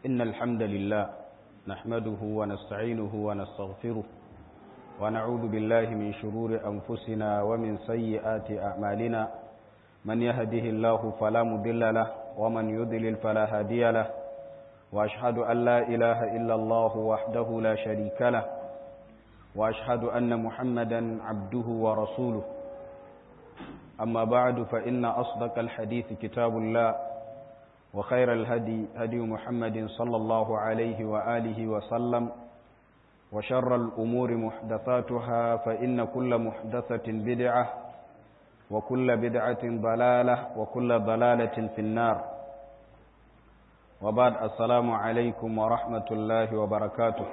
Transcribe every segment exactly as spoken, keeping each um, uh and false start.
إن الحمد لله نحمده ونستعينه ونستغفره ونعوذ بالله من شرور أنفسنا ومن سيئات أعمالنا من يهده الله فلا مضل له ومن يضلل فلا هادي له وأشهد أن لا إله إلا الله وحده لا شريك له وأشهد أن محمدا عبده ورسوله أما بعد فإن أصدق الحديث كتاب الله وخير الهدي هدي محمد صلى الله عليه وآله وسلم وشر الأمور محدثاتها فإن كل محدثة بدعة وكل بدعة ضلالة وكل ضلالة في النار وبعد السلام عليكم ورحمة الله وبركاته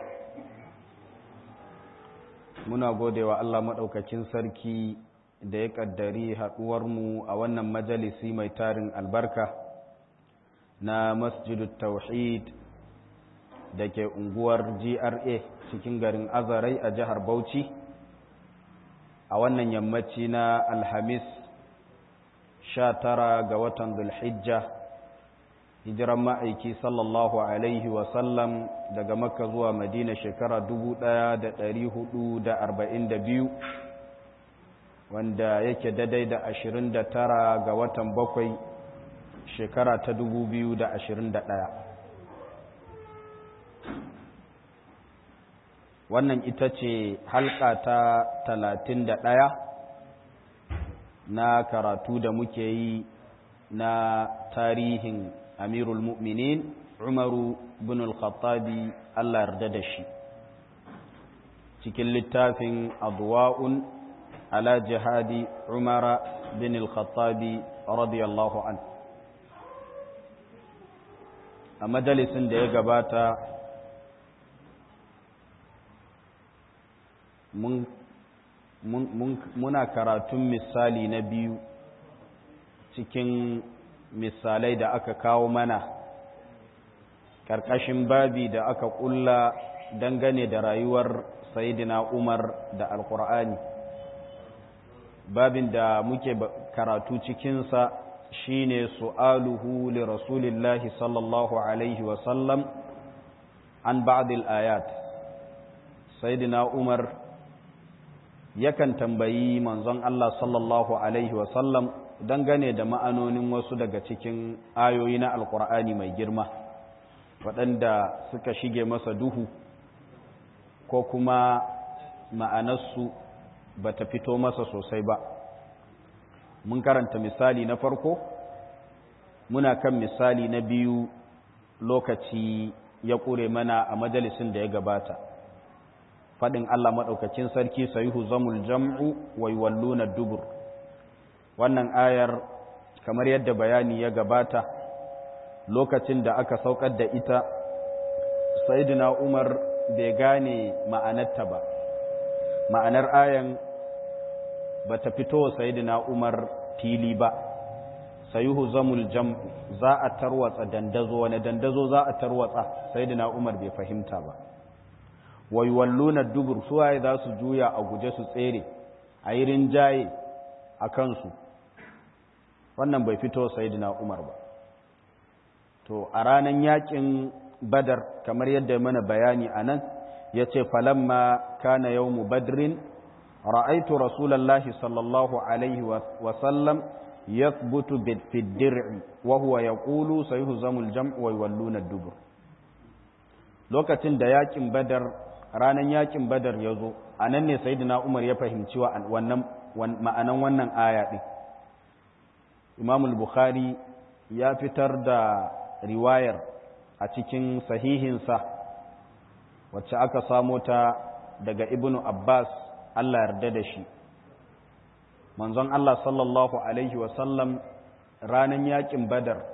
muna gode wa Allah maɗaukacin sarki da ya ƙaddari haɗuwarmu a wannan majalisi mai tarin albarka na masjidut tauhid da ke unguwar G R A cikin garin Azarai a jihar Bauchi a wannan yammaci na Alhamis sha tara ga watan Dhulhijja hijiran ma'aiki sallallahu alaihi wasallam daga Makka zuwa Madina shekara dubu ɗaya da ɗari hudu da arba'in da biyu wanda yake daidai da ashirin da tara ga watan bakwai shekara ta dubu biyu da ashirin da ɗaya. Wannan ita ce halka ta talatin da ɗaya na karatu da muke yi na tarihin Amirul Mu'minin Umaru bin al-Khattabi Allah yarda da shi cikin littafin Adwa'un ala jihadi Umara bin al-Khattabi radiyallahu an. A majalisin da ya gabata mun, mun, mun, muna karatun misali na biyu cikin misalai da aka kawo mana ƙarƙashin babi da aka ƙulla dangane da rayuwar Sayyidina Umar da Alƙur'ani. Babin da muke karatu cikinsa shine su'aluhu li rasulillahi sallallahu alaihi wasallam an ba'dil ayat. Sayyidina Umar yakan tambayi manzon Allah sallallahu alaihi wasallam dangane da ma'anonin wasu daga cikin ayoyi na Alƙur'ani mai girma waɗanda suka shige masa duhu ko kuma ma'anarsu ba ta fito masa sosai ba. Mun karanta misali na farko, muna kan misali na biyu lokaci ya ƙure mana a majalisin da ya gabata. Faɗin Allah maɗaukacin sarki sayuhu zamul jam'u wa yuwalluna dubur. Wannan ayar kamar yadda bayani ya gabata lokacin da aka saukar da ita Sayyidina Umar bai gane ma'anarta ba. Ma'anar ayan ba ta fito Sayyidina Umar fili ba. Sayuhu zamul jam'u, za a tarwatsa dandazo, wani dandazo za a tarwatsa Sayyidina Umar bai fahimta ba. Wa yuwalluna dubur, suwaye za su juya a guje su tsere a yi rinjaye a kansu. Wannan bai fito Sayyidina Umar ba. To a ranar yakin Badar kamar yadda mana bayani anan yace falamma kana yawmu badrin ra'aytu rasulallahi sallallahu alaihi wa sallam yathbutu fi dir'i wa huwa yaqulu sayuhzamul jam'u wa yawalluna ad-dubur. Lokacin da yakin Badar ranar yakin Badar yazo anan ne Sayyidina Umar ya fahimci wannan ma'anan wannan aya din. Imam al-Bukhari ya fitar da riwayar a cikin sahihinsa wacce aka samo ta daga Ibn Abbas Allah yarda da shi. Manzon Allah sallallahu alaihi wasallam ranan yakin Badar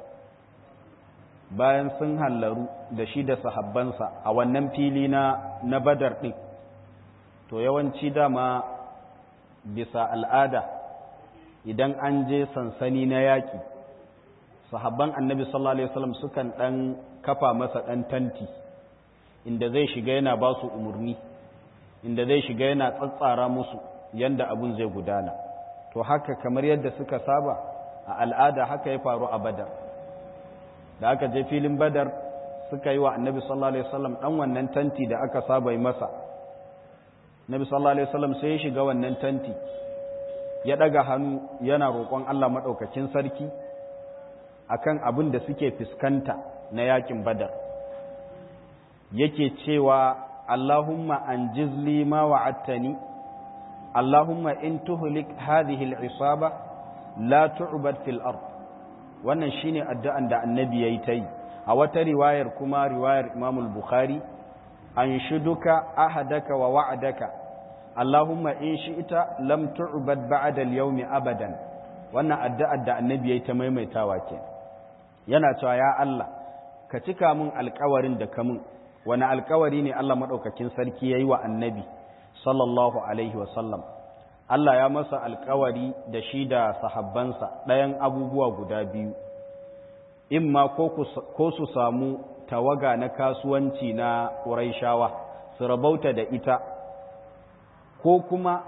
bayan sun hallaru da shi da sahabbansa a wannan fili na na Badar din, to yawanci dama bisa al'ada idan an je sansani na yaƙi sahabban annabi sallallahu alaihi wasallam sukan ɗan kafa masa ɗan tanti inda zai shiga yana ba su umarni, inda zai shiga yana tsatsara musu yanda abun zai gudana. To haka kamar yadda suka saba a al'ada haka ya faru a Badar. Da aka je filin Badar suka yi wa annabi sallallahu alaihi wasallam dan wannan tanti da aka saba yi masa. Nabi sallallahu alaihi wasallam sai ya shiga wannan tanti ya daga hannu yana roƙon Allah madaukakin sarki akan abin da suke fuskanta na yakin Badar. Yake cewa Allahumma anjiz li ma wa'adtani, Allahumma in tuhlik hadhihi al-isaba la tu'bad fil ard. Wannan shine addu'an da annabi yayi ta yi. A wata riwayar kuma riwayar Imam al-Bukhari, anshuduka ahadaka wa wa'adaka Allahumma in shi'ta lam tu'bad ba'da al-yawmi abadan. Wannan addu'ar da annabi yayi ta maimaitawa ke. Yana cewa ya Allah ka cika min alƙawarin da ka min. Wani alƙawari ne Allah madaukakin sarki yayi wa annabi sallallahu alaihi wa sallam. Allah ya masa alƙawari da shi da sahabbansa ɗayan abubuwa guda biyu. Imma ko su samu tawaga na kasuwanci na Qurayshawa su rabauta da ita, ko kuma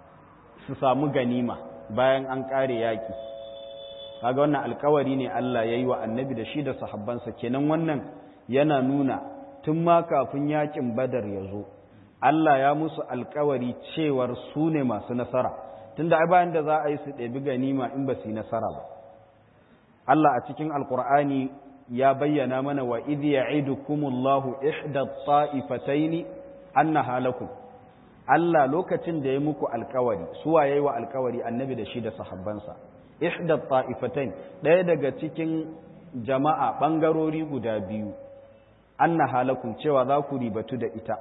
su samu ganima bayan an ƙare yaƙi. Kaga wannan alƙawari ne Allah ya yi wa annabi da shi da sahabbansa. Kenan wannan yana nuna tun ma kafin yaƙin Badar ya zo, Allah ya musu alƙawari cewar su ne masu nasara, tunda ai bayan da za a yi su ɗebi ganima in ba su yi nasara ba. Allah a cikin Alƙur'ani ya bayyana mana wa idh ya'idukumullahu ihda at-ta'ifataini annaha lakum. Allah lokacin da ya muku alƙawari, suwa yayi wa alƙawari annabi da shi da sahabbansa. Ihda at-ta'ifatain, ɗaya daga cikin jama'a bangarori guda biyu, annaha lakum, cewa za ku ribatu da ita.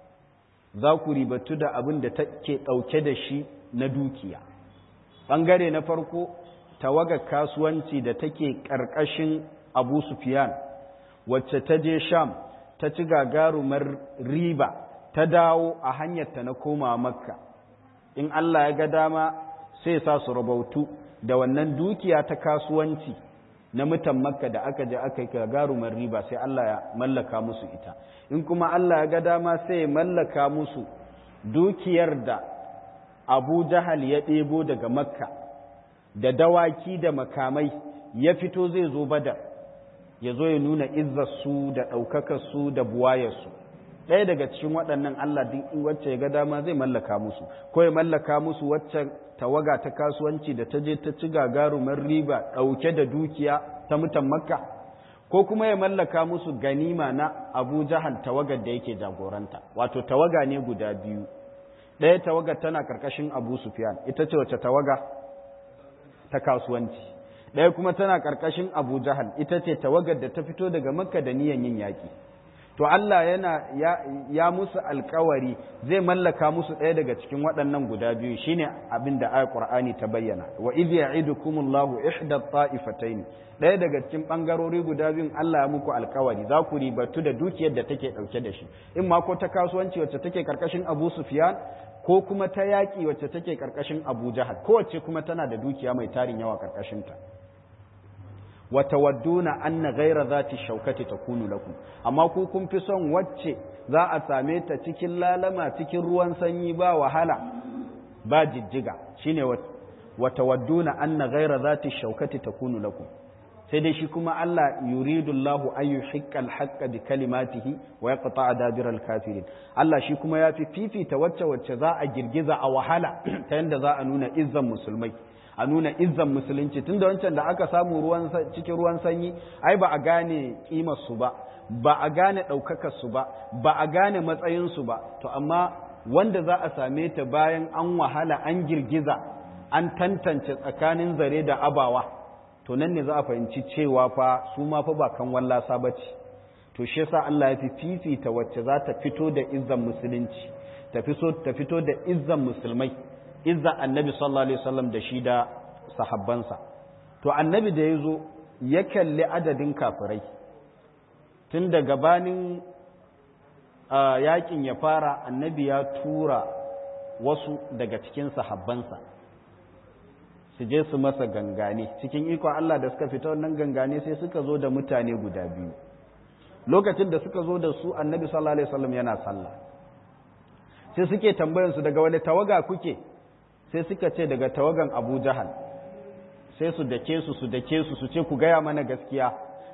Za ku ribatu da abin da take ɗauke da shi na dukiya. Bangare na farko, tawagar kasuwanci da take ƙarƙashin Abu Sufyan, wacce ta je Sham ta ci gagarumar riba, ta dawo a hanyarta na koma Makka. In Allah ya ga dama sai sa su rabautu da wannan dukiya ta kasuwanci na mutan Makka da aka je aka yi gagarumar riba, sai Allah ya mallaka musu ita. In kuma Allah ya ga dama sai ya mallaka musu dukiyar da Abu Jahal ya ɗebo daga Makka da dawaki da makamai, ya fito zai zo Badar, ya zo ya nuna izzarsu da ɗaukakarsu da buwayarsu. Ɗaya daga cikin waɗannan Allah duk wacce ya ga dama zai mallaka musu, ko ya mallaka musu wacce tawaga ta kasuwanci da ta je ta ci gagarumar riba ɗauke da dukiya ta mutan Makka, ko kuma ya mallaka musu ganima na Abu Jahal tawagar da yake jagoranta. Wato tawaga ne guda biyu, ɗaya tawagar tana ƙarƙashin Abu Sufyan, ita ce wacce tawaga ta kasuwanci, ɗaya kuma tana ƙarƙashin Abu Jahal, ita ce tawagar da ta fito daga Makka da niyan yin yaƙi. To Allah yana ya, ya musu alƙawari zai mallaka musu ɗaya daga cikin waɗannan guda biyu, shine abin da ayat Qur'ani ta bayyana. Wa idh ya'idukumullahu ihda at-ta'ifatayn, ɗaya daga cikin ɓangarori guda biyun Allah ya muku alƙawari za ku ribatu da dukiyar da take ɗauke da shi, in ma ko ta kasuwanci wacce take ƙarƙashin Abu Sufyan, ko kuma ta yaƙi wacce take ƙarƙashin Abu Jahal, kowace kuma tana da dukiya mai tarin yawa ƙarƙashinta. Wa tawadduna anna ghayra zati shaukati takunu lakum, amma ku kun fi son wacce za a same ta cikin lalama, cikin ruwan sanyi, ba wahala ba jijjiga, shine wa tawadduna anna ghayra zati shaukati takunu lakum. Sai dai shi kuma Allah yuridu Allahu an yuhiqqa al-haqqa bi kalimatihi wa yaqta'a dabira al-kafirin. Allah shi kuma yafi fifita wacce wacce za a girgiza a wahala ta yanda za a nuna izzan musulmai, a nuna izzan musulunci. Tunda wancan da aka samu ruwan cikin ruwan sanyi, ai ba a gane kimar su ba, ba a gane daukakar su ba, ba a gane matsayin su ba. To amma wanda za a same ta bayan an wahala, an girgiza, an tantance tsakanin zare da abawa, to nan ne za a fahimci cewa fa su ma fa ba kan wallasa ba ce. To shi yasa Allah ya fi fifita wacce za ta fito da izzan musulunci, ta fito da izzan musulmai, izzan annabi sallallahu alaihi wasallam da shi da sahabbansa. To annabi da ya zo ya kalli adadin kafirai tun da gabanin yakin ya fara, annabi ya tura wasu daga cikin sahabbansa su je su masa gangane. Cikin ikon Allah da suka fita wannan gangane sai suka zo da mutane guda biyu. Lokacin da suka zo da su, annabi sallallahu alaihi wasallam yana sallah, sai suke tambayan su daga wani tawaga kuke, sai suka ce daga tawagan Abu Jahal. Sai su dake su su dake su su ce ku gaya mana gaskiya,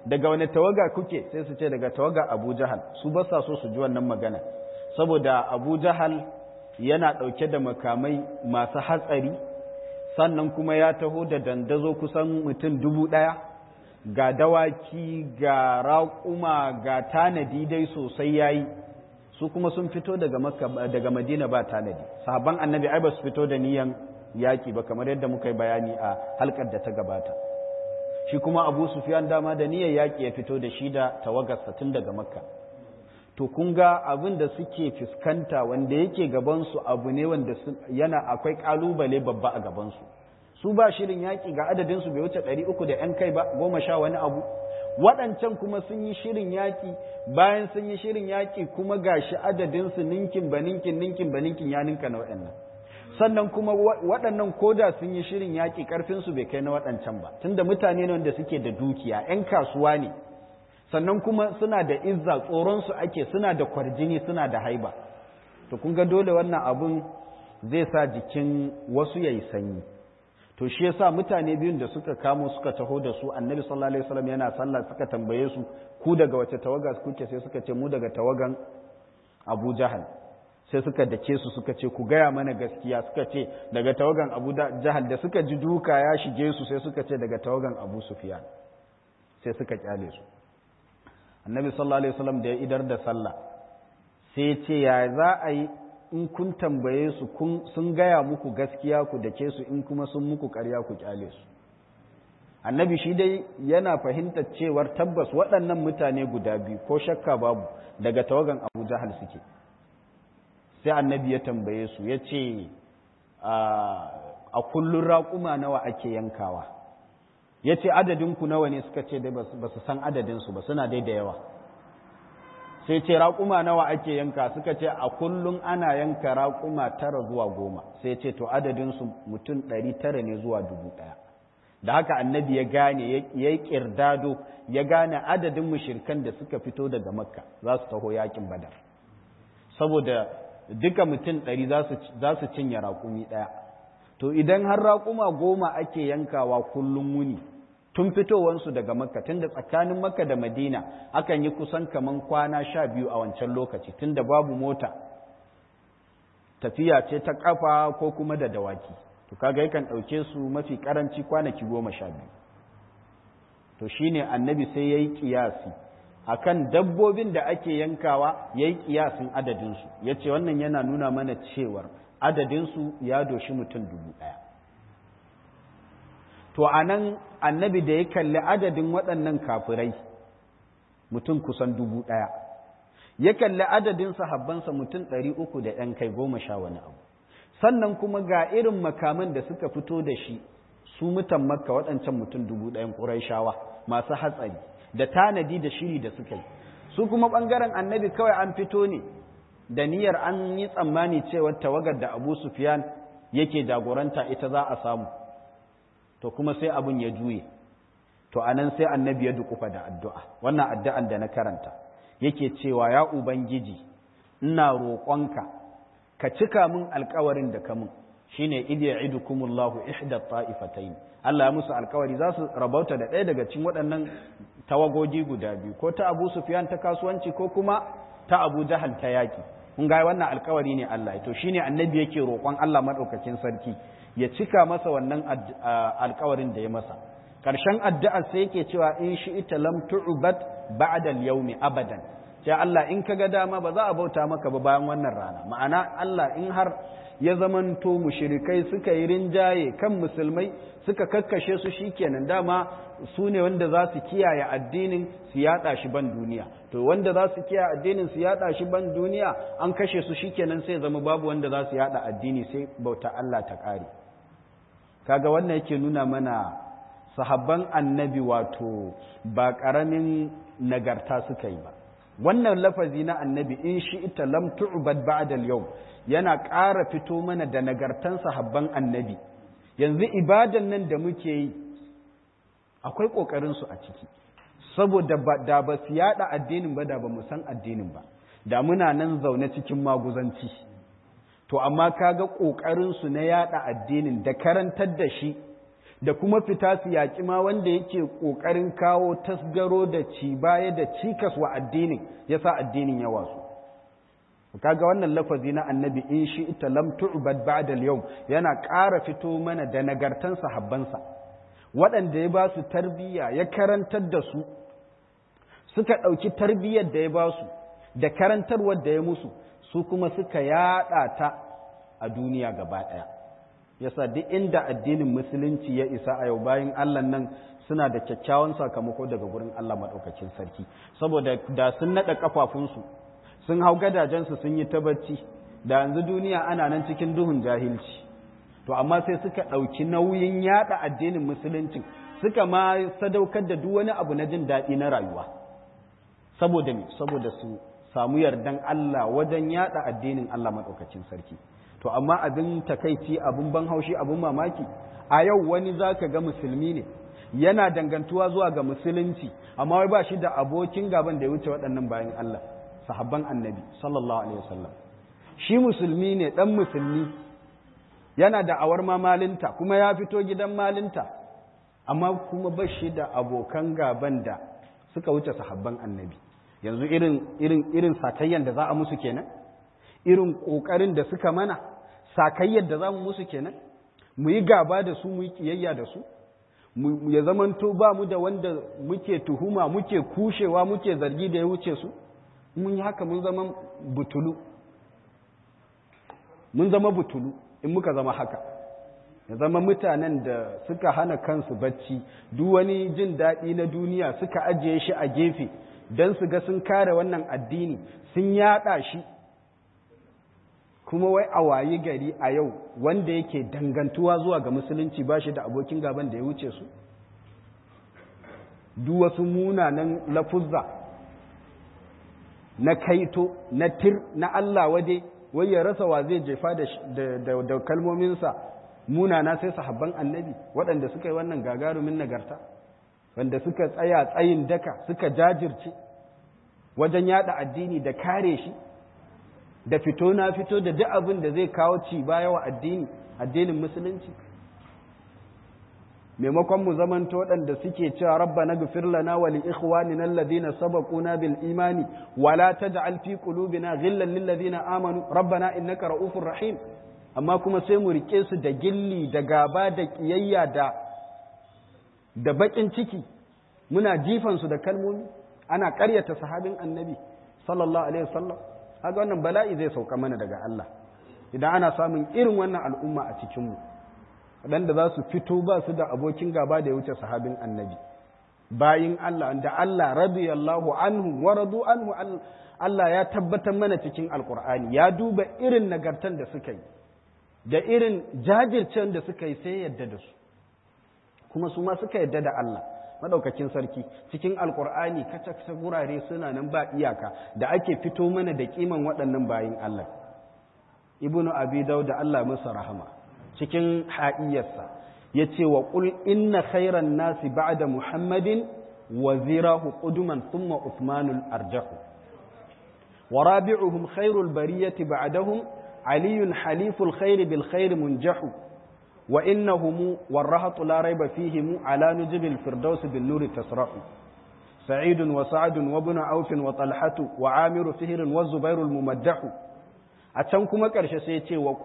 daga wani tawaga kuke sai su ce daga tawaga Abu Jahal. Su ba sa so su ji wannan magana saboda Abu Jahal yana ɗauke da makamai masu hatsari, sannan kuma ya taho da dandazo kusan mutum dubu ɗaya, ga dawaki ga raƙuma ga tanadi dai sosai yayi. Su kuma sun fito daga Makka daga Madina ba tanadi. Sahabban Annabi ai ba su fito da niyan yaki ba kamar yadda muka yi bayani a halkar da ta gabata. Shi kuma Abu Sufyan dama da niyyar yaki ya fito da shi da tawagarsa tun daga Makka. To kun ga abin da suke fuskanta wanda yake gaban su abu ne wanda yana akwai kalubale babba a gaban su. Su ba shirin yaki ga adadin su bai wuce ɗari uku da ‘yan kai ba, goma sha wani abu. Waɗancan kuma sun yi shirin yaƙi, bayan sun yi shirin yaƙi kuma ga shi adadinsu ninkin ba ninkin ninkin ba ninkin ya ninka na waɗannan. Sannan kuma waɗannan koda sun yi shirin yaƙi ƙarfinsu bai kai na waɗancan ba, tunda mutane ne wanda suke da dukiya, ‘yan kasuwa ne, sannan kuma suna da izza, tsoronsu ake, suna da kwarjini, suna da haiba. To kun ga dole wannan abun zai sa jikin wasu ya yi sanyi. To shi yasa mutane biyun da suka kamo suka taho da su Annabi sallallahu alaihi wasallam yana sallah suka tambaye su ku daga wace tawaga kuke sai suka ce mu daga tawagan Abu Jahal. Sai suka dake su suka ce ku gaya mana gaskiya, suka ce daga tawagan Abu Jahal. Da suka ji duka ya shige su sai suka ce daga tawagan Abu Sufyan. Sai suka kyale su. Annabi sallallahu alaihi wasallam da ya idar da sallah sai ya ce ya za a yi in kun tambaye su sun gaya muku gaskiya ku dake su, in kuma sun muku ƙarya ku kyale su. Annabi shi dai yana fahimtar cewar tabbas waɗannan mutane guda biyu ko shakka babu daga tawagan Abu Jahal suke. Sai Annabi ya tambaye su ya ce a kullun raƙuma nawa ake yankawa? Ya ce adadinku nawa ne? Suka ce dai ba su san adadinsu ba, suna dai da yawa. Sai ce raƙuma nawa ake yanka? Suka ce a kullum ana yanka raƙuma tara zuwa goma. Sai ce to adadinsu mutum ɗari tara ne zuwa dubu ɗaya. Da haka Annabi ya gane, ya yi ƙirdado, ya gane adadin mushirkan da suka fito daga Makka za su taho yaƙin Badar. Saboda duka mutum ɗari za su cinye raƙumi ɗaya. To idan har raƙuma goma ake yankawa kullum wuni, tun fitowansu daga Makka, tun da tsakanin Makka da Madina akan yi kusan kaman kwana sha biyu a wancan lokaci, tun da babu mota, tafiya ce ta ƙafa ko kuma da dawaki. To kaga yakan ɗauke su mafi ƙaranci kwanaki goma sha biyu. To shine Annabi sai ya yi ƙiyasi akan dabbobin da ake yankawa, ya yi ƙiyasin adadinsu. Ya ce wannan yana nuna mana cewar adadinsu ya doshi mutum dubu ɗaya. To a nan Annabi da ya kalli adadin waɗannan kafirai mutum kusan dubu ɗaya, ya kalli adadin sahabbansa mutum ɗari uku da ‘yan kai goma sha wani abu, sannan kuma ga irin makaman da suka fito da shi su mutan Makka waɗancan mutum dubu ɗayan Qurayshawa masu hatsari da tanadi da shiri da suka yi. Su kuma ɓangaren Annabi kawai an fito ne da niyyar, an yi tsammani cewa tawagar da Abu Sufyan yake jagoranta ita za a samu. To kuma sai abun ya juye. To anan sai Annabi ya dukufa da addu'a. Wannan addu'an da na karanta yake cewa ya Ubangiji ina roƙonka ka cika min alƙawarin da ka min. Shine idh ya'idukumullahu ihda ta'ifatayn. Allah ya musu alƙawari za su rabauta da ɗaya daga cikin waɗannan tawagogi guda biyu, ko ta Abu Sufyan ta kasuwanci ko kuma ta Abu Jahal ta yaki. Kun ga wannan alƙawari ne Allah. To shine Annabi yake roƙon Allah madaukakin sarki ya cika masa wannan alƙawarin da ya masa. Ƙarshen addu'ar sai yake cewa in shi'ita lam tu'bad ba'da al-yawmi abadan. Sai Allah in kaga dama ba za a bauta maka ba bayan wannan rana. Ma'ana Allah in har ya zamanto mushrikai suka yi rinjaye kan musulmai suka kakkashe su shikenan, dama su ne wanda za su kiyaye addinin su yada shi ban duniya. To wanda za su kiyaye addinin su yada shi ban duniya an kashe su shikenan, sai zama babu wanda za su yada addini sai bauta Allah ta kare. Kaga wannan yake nuna mana sahabban Annabi wato ba karamin nagarta suka yi ba. Wannan lafazi na Annabi in shi ita lam tu'bad ba'da al-yawm yana ƙara fito mana da nagartan sahabban Annabi. Yanzu ibadan nan da muke yi akwai ƙoƙarin su a ciki, saboda da ba su yada addinin ba da ba mu san addinin ba, da muna nan zaune cikin maguzanci. To amma kaga ƙoƙarin su na yada addinin da karantar da shi da kuma fita su yaƙi ma wanda yake ƙoƙarin kawo tasgaro da ci baya da cikas wa addinin ya sa addinin ya wasu. Kaga wannan lafazi na annabi in shi ita lam tu'bad ba'da al-yawm yana ƙara fito mana da nagartan sahabbansa waɗanda ya ba su tarbiyya ya karantar da su suka ɗauki tarbiyyar da ya ba su da karantarwar da ya musu su kuma suka yaɗa ta a duniya gaba ɗaya. Yasa duk inda addinin musulunci ya isa a yau bayan Allah nan suna da kyakkyawan sakamako daga gurin Allah maɗaukacin sarki saboda da sun naɗa ƙafafunsu sun hau gadajensu sun yi ta bacci da yanzu duniya ana nan cikin duhun jahilci to amma sai suka ɗauki nauyin yaɗa addinin musulunci suka ma sadaukar da duk wani abu na jin daɗi na rayuwa saboda me saboda su samu yardan Allah wajen yaɗa addinin Allah maɗaukacin sarki. To amma abin takaici abin ban haushi abin mamaki a yau wani zaka ga musulmi ne yana dangantuwa zuwa ga musulunci amma wai ba shi da abokin gaban da ya wuce waɗannan bayan Allah sahabban annabi sallallahu alaihi wasallam. Shi musulmi ne dan musulmi yana da awar ma malinta kuma ya fito gidan malinta amma kuma ba shi da abokan gaban da suka wuce sahabban annabi. Yanzu irin irin irin sakayyan da za a musu kenan irin ƙoƙarin da suka mana sakayyar da za mu musu kenan mu yi gaba da su mu yi ƙiyayya da su ya zamanto ba mu da wanda muke tuhuma muke kushewa muke zargi da ya wuce su mun yi haka mun zama butulu mun zama butulu in muka zama haka ya zama mutanen da suka hana kansu bacci duk wani jin daɗi na duniya suka ajiye shi a gefe don su ga sun kare wannan addini sun yaɗa shi kuma wai a wayi gari a yau wanda yake dangantuwa zuwa ga musulunci ba shi da abokin gaban da ya wuce su duk wasu munanan lafuzza na kaito na tir na Allah wade wai ya rasa wa zai jefa da, da, kalmominsa munana sai sahabban annabi waɗanda suka yi wannan gagarumin nagarta wanda suka tsaya tsayin daka suka jajirce wajen yada addini da kare shi da fito na fito da duk abin da zai kawo ci baya wa addini addinin musulunci maimakon mu zamanto waɗanda suke cewa rabbana ghfir lana wa li ikhwanina alladhina sabaquna bil imani wa la taj'al fi qulubina ghillan lil ladina amanu rabbana innaka ra'ufur rahim amma kuma sai mu rike su da gilli da gaba da kiyayya da da bakin ciki muna jifan su da kalmomi ana ƙaryata sahabin annabi sallallahu alaihi wasallam kaga wannan bala'i zai sauka mana daga Allah idan ana samun irin wannan al'umma a cikin mu waɗanda za su fito ba su da abokin gaba da ya wuce sahabin annabi bayin Allah da Allah radiyallahu anhu wa radu anhu Allah ya tabbatar mana cikin alkur'ani ya duba irin nagartan da suka yi da irin jajircen da suka yi sai yadda da su kuma su ma suka yadda da Allah madaukakin sarki cikin alkur'ani kaca gurare suna nan ba iyaka da ake fito mana da kiman waɗannan bayin Allah ibnu abi daud Allah masa rahama cikin haɗiyarsa ya ce wa ƙul inna khairan nasi ba'da muhammadin wazirahu ƙuduman thumma usmanul arjahu wa rabi'uhum khairul bariyati ba'dahum aliyun haliful khairi bil khairi munjahu wa innahum warahatu la rayba fihim ala nujbil firdaus bin nuri tasrahu سعيد وسعد وابن عوف وطلحة وعامر فهر والزبير الممدح a can kuma ƙarshe sai ce wa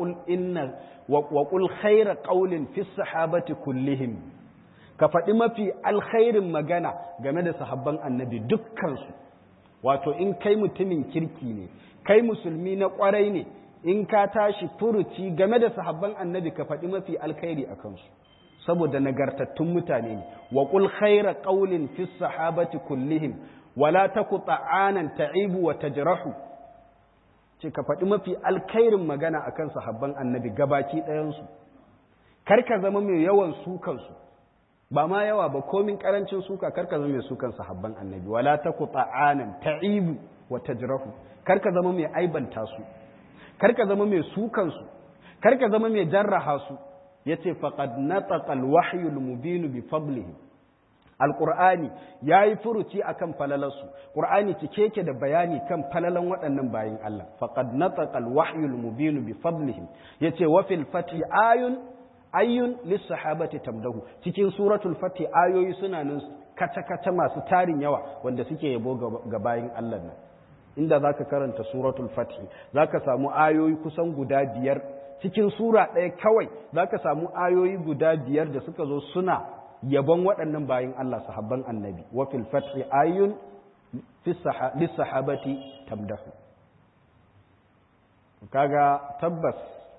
ƙul khaira ƙaulin fi sahabati kullihim ka faɗi mafi alkhairin magana game da sahabban annabi dukkansu wato in kai mutumin kirki ne kai musulmi na ƙwarai ne in ka tashi furuci game da sahabban annabi ka faɗi mafi alkhairi a kansu saboda nagartattun mutane ne wa ƙul khaira ƙaulin fi sahabati kullihim wala taku ta'anan ta'ibu wa tajrahu ce ka faɗi mafi alkhairin magana akan sahabban annabi gabaki ɗayansu kar ka zama mai yawan sukansu ba ma yawa ba komin ƙarancin suka kar ka zama mai sukan sahabban annabi wala taku ta'anan ta'ibu wa tajrahu kar ka zama mai aibanta su kar ka zama mai sukansu kar ka zama mai jarraha su yace faqad nataqa alwahyu almubin bi fadlihi alƙur'ani ya yi furuci a kan falalarsu ƙur'ani cike ke da bayani kan falalan waɗannan bayin Allah faƙad nataqa alwahyul mubinu bi fadlihim yace wa fil fathi ayun ayyun lis-sahabati tamdahu cikin suratul fath ayoyi suna nan kaca-kaca masu tarin yawa wanda suke yabo ga bayin Allah nan inda zaka karanta suratul fath zaka samu ayoyi kusan guda biyar cikin sura ɗaya kawai zaka samu ayoyi guda biyar da suka zo suna yabon waɗannan bayin Allah sahabban annabi wa fil fath ayyun lis-sahabati tamdahu kaga tabbas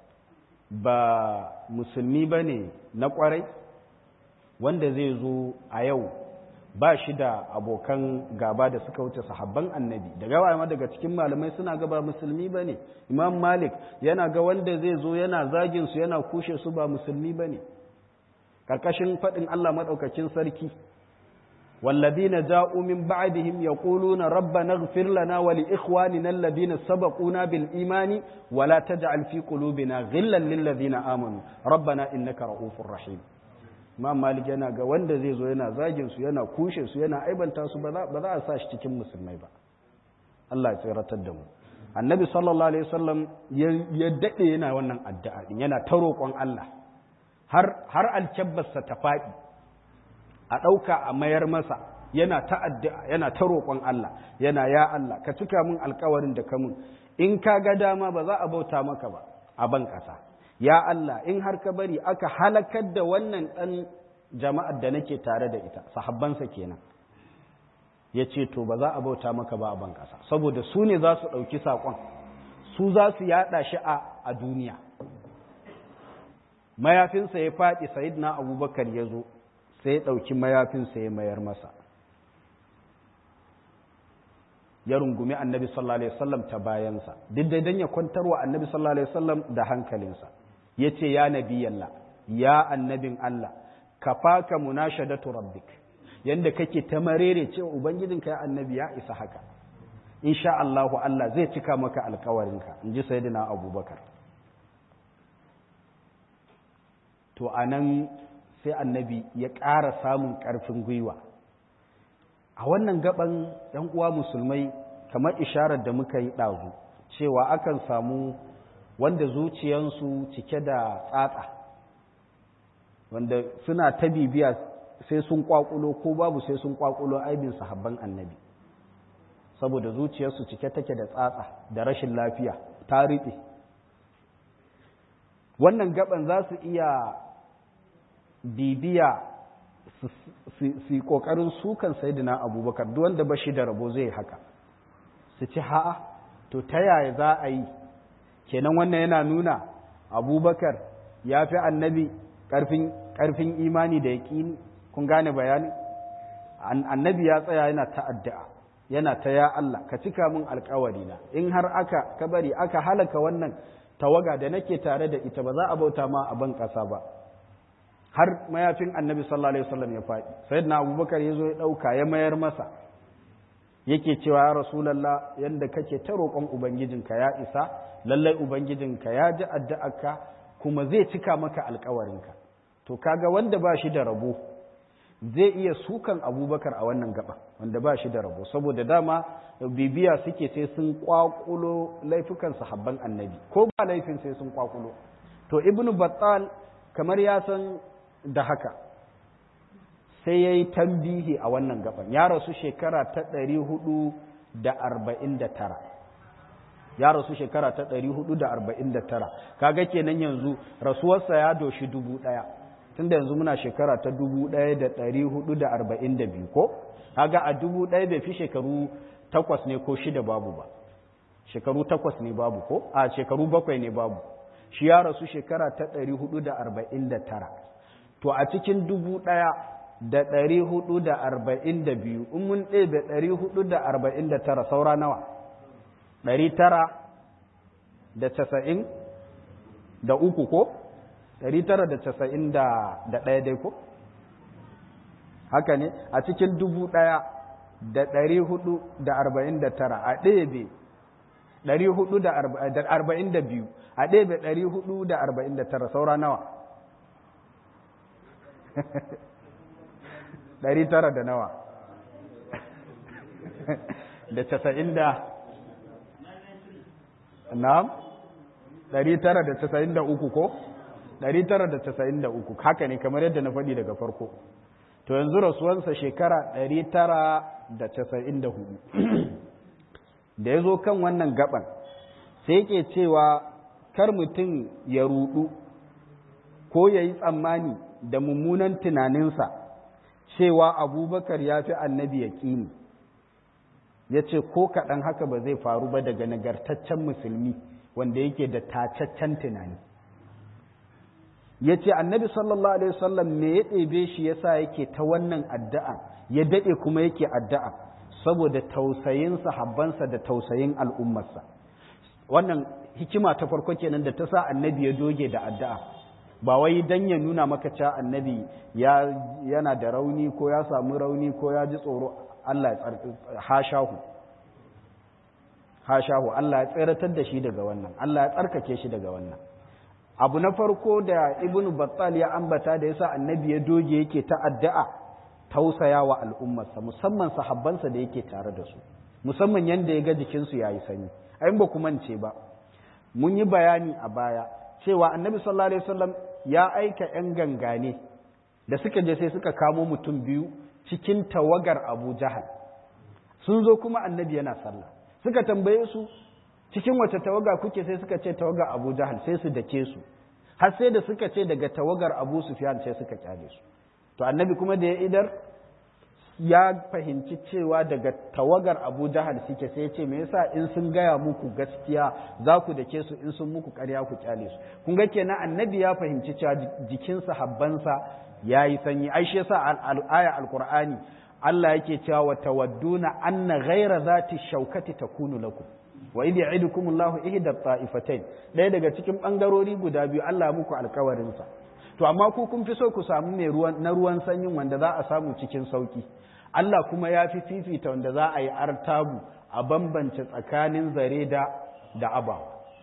ba musulmi ba ne na kwarai wanda zai zo a yau ba shi da abokan gaba da suka wuce sahabban annabi daga yawa daga cikin malamai suna ga ba musulmi ba ne imam malik yana ga wanda zai zo yana zagin su yana kushe su ba musulmi ba ne karkashin faɗin Allah maɗaukakin sarki والذين جاءوا من بعدهم يقولون ربنا اغفر لنا ولإخواننا الذين سبقونا بالإيمان ولا تجعل في قلوبنا غلا للذين آمنوا ربنا إنك رؤوف رحيم ما مالك yana ga wanda zai zo yana zagin su yana kushe su yana aibanta su ba za a sa shi cikin musulmai ba Allah ya tsiratar da mu annabi sallallahu alaihi wasallam ya dade yana wannan addu'a din yana ta roƙon Allah har har alkabbarsa ta faɗi a ɗauka a mayar masa yana ta addu'a yana ta roƙon Allah yana ya Allah ka cika min alƙawarin da ka mun in ka ga dama ba za a bauta maka ba a ban ƙasa ya Allah in har ka bari aka halakar da wannan ɗan jama'ar da nake tare da ita sahabbansa kenan ya ce to ba za a bauta maka ba a ban ƙasa saboda su ne za su ɗauki saƙon su za su yaɗa shi a duniya mayafinsa ya faɗi sayidina abubakar ya zo sai ya ɗauki mayafinsa ya mayar masa ya rungumi annabi sallallahu alaihi wasallam ta bayansa duk da dan ya kwantar wa annabi sallallahu alaihi wasallam da hankalinsa yace ya nabiyallah ya annabin Allah kafaka munashadatu rabbik yanda kake ta marere cewa ubangijinka ya annabi ya isa haka insha Allah Allah zai cika maka alƙawarinka inji sayyidina Abubakar to anan sai annabi ya ƙara samun ƙarfin gwiwa a wannan gaban ‘yan uwa musulmai kamar isharar da muka yi ɗazu cewa akan samu wanda zuciyansu cike da tsatsa wanda suna ta bibiya sai sun ƙwaƙulo ko babu sai sun ƙwaƙulo aibin sahabban annabi saboda zuciyarsu cike take da tsatsa da rashin lafiya ta riɓe wannan gaban za su iya bibiya su yi ƙoƙarin sukan sayidina abubakar duk wanda ba shi da rabo zai haka su ci ha'a to ta yaya za a yi kenan wannan yana nuna abubakar ya fi annabi ƙarfin imani da yaƙini kun gane bayani annabi ya tsaya yana ta addu'a yana ta ya Allah ka cika min alƙawari na in har aka kabari aka halaka wannan tawaga da nake tare da ita ba za a bauta ma a ban ƙasa ba har mayafin annabi sallallahu alaihi wasallam ya faɗi sayyidina abubakar ya zo ya ɗauka ya mayar masa yake cewa ya rasulallah yanda kake ta roƙon ubangijinka ya isa lallai ubangijinka ya ji addu'arka kuma zai cika maka alƙawarinka to kaga wanda ba shi da rabo zai iya sukan abubakar a wannan gaba wanda ba shi da rabo saboda dama bibiya suke sai sun kwakulo laifukan sahabban annabi ko ba laifin sai sun kwakulo to ibnu battal kamar ya san da haka sai ya yi tambihi a wannan gaban ya rasu shekara ta ɗari hudu da arba'in da tara ya rasu shekara ta ɗari hudu da arba'in da tara kaga kenan yanzu rasuwarsa ya doshi dubu ɗaya tunda yanzu muna shekara ta dubu ɗaya da ɗari hudu da arba'in da biyu ko kaga a dubu ɗaya bai fi shekaru takwas ne ko shida babu ba shekaru takwas ne babu ko a shekaru bakwai ne babu shi ya rasu shekara ta ɗari hudu da arba'in da tara to a cikin dubu ɗaya da ɗari hudu da arba'in da biyu in mun ɗebe ɗari hudu da arba'in da tara saura nawa ɗari tara da casa'in da uku ko ɗari tara da casa'in da ɗaya dai ko haka ne a cikin dubu ɗaya da ɗari hudu da arba'in da tara a ɗebe ɗari hudu da arba'in da biyu a ɗebe ɗari hudu da arba'in da tara saura nawa ɗari tara da nawa da casa'in da na'am ɗari tara da casa'in da uku ko ɗari tara da casa'in da uku haka ne kamar yadda na faɗi daga farko to yanzu rasuwansa shekara ɗari tara da casa'in da hudu da ya zo kan wannan gaban sai yake cewa kar mutum ya rudu ko ya yi tsammani da mummunan tunaninsa cewa abubakar ya fi annabi ya ƙini ya ce ko kaɗan haka ba zai faru ba daga nagartaccen musulmi wanda yake da tacaccen tunani ya ce annabi sallallahu alaihi wasallam me ya ɗebe shi yasa yake ta wannan addu'a ya daɗe kuma yake addu'a saboda tausayin sahabbansa da tausayin al'ummarsa wannan hikima ta farko kenan da ta sa annabi ya doge da addu'a ba wai dan ya nuna maka cewa annabi ya yana da rauni ko ya samu rauni ko ya ji tsoro Allah ya hashahu hashahu Allah ya tseratar da shi daga wannan Allah ya tsarkake shi daga wannan abu na farko da ibnu battal ya ambata da yasa annabi ya doge yake ta addu'a tausaya wa al'ummarsa musamman sahabbansa da yake tare da su musamman yanda ya ga jikinsu yayi sanyi ayin ba ku mance ba mun yi bayani a baya cewa annabi sallallahu alaihi wasallam ya aika yan gangane da suka je sai suka kamo mutum biyu cikin tawagar Abu Jahal sun zo kuma annabi yana sallah suka tambaye su cikin wace tawaga kuke sai suka ce tawagar Abu Jahal sai su dake su har sai da suka ce daga tawagar Abu Sufyan sai suka kyale su to annabi kuma da ya idar ya fahimci cewa daga tawagar Abu Jahal suke sai ya ce me yasa in sun gaya muku gaskiya za ku dake su in sun muku ƙarya ku kyale su kun ga kenan annabi ya fahimci cewa jikin sahabbansa yayi sanyi ai shi yasa al-aya al-Qur'ani Allah yake cewa wa tawadduna anna ghayra zati shaukati takunu lakum wa idh ya'idukum Allahu ihda ta'ifatayn ɗaya daga cikin bangarori guda biyu Allah ya muku alkawarin sa to amma ku kun fi so ku samu mai ruwan na ruwan sanyin wanda za a samu cikin sauki Allah kuma ya fi fifita wanda za a yi artabu a bambance tsakanin zare da da aba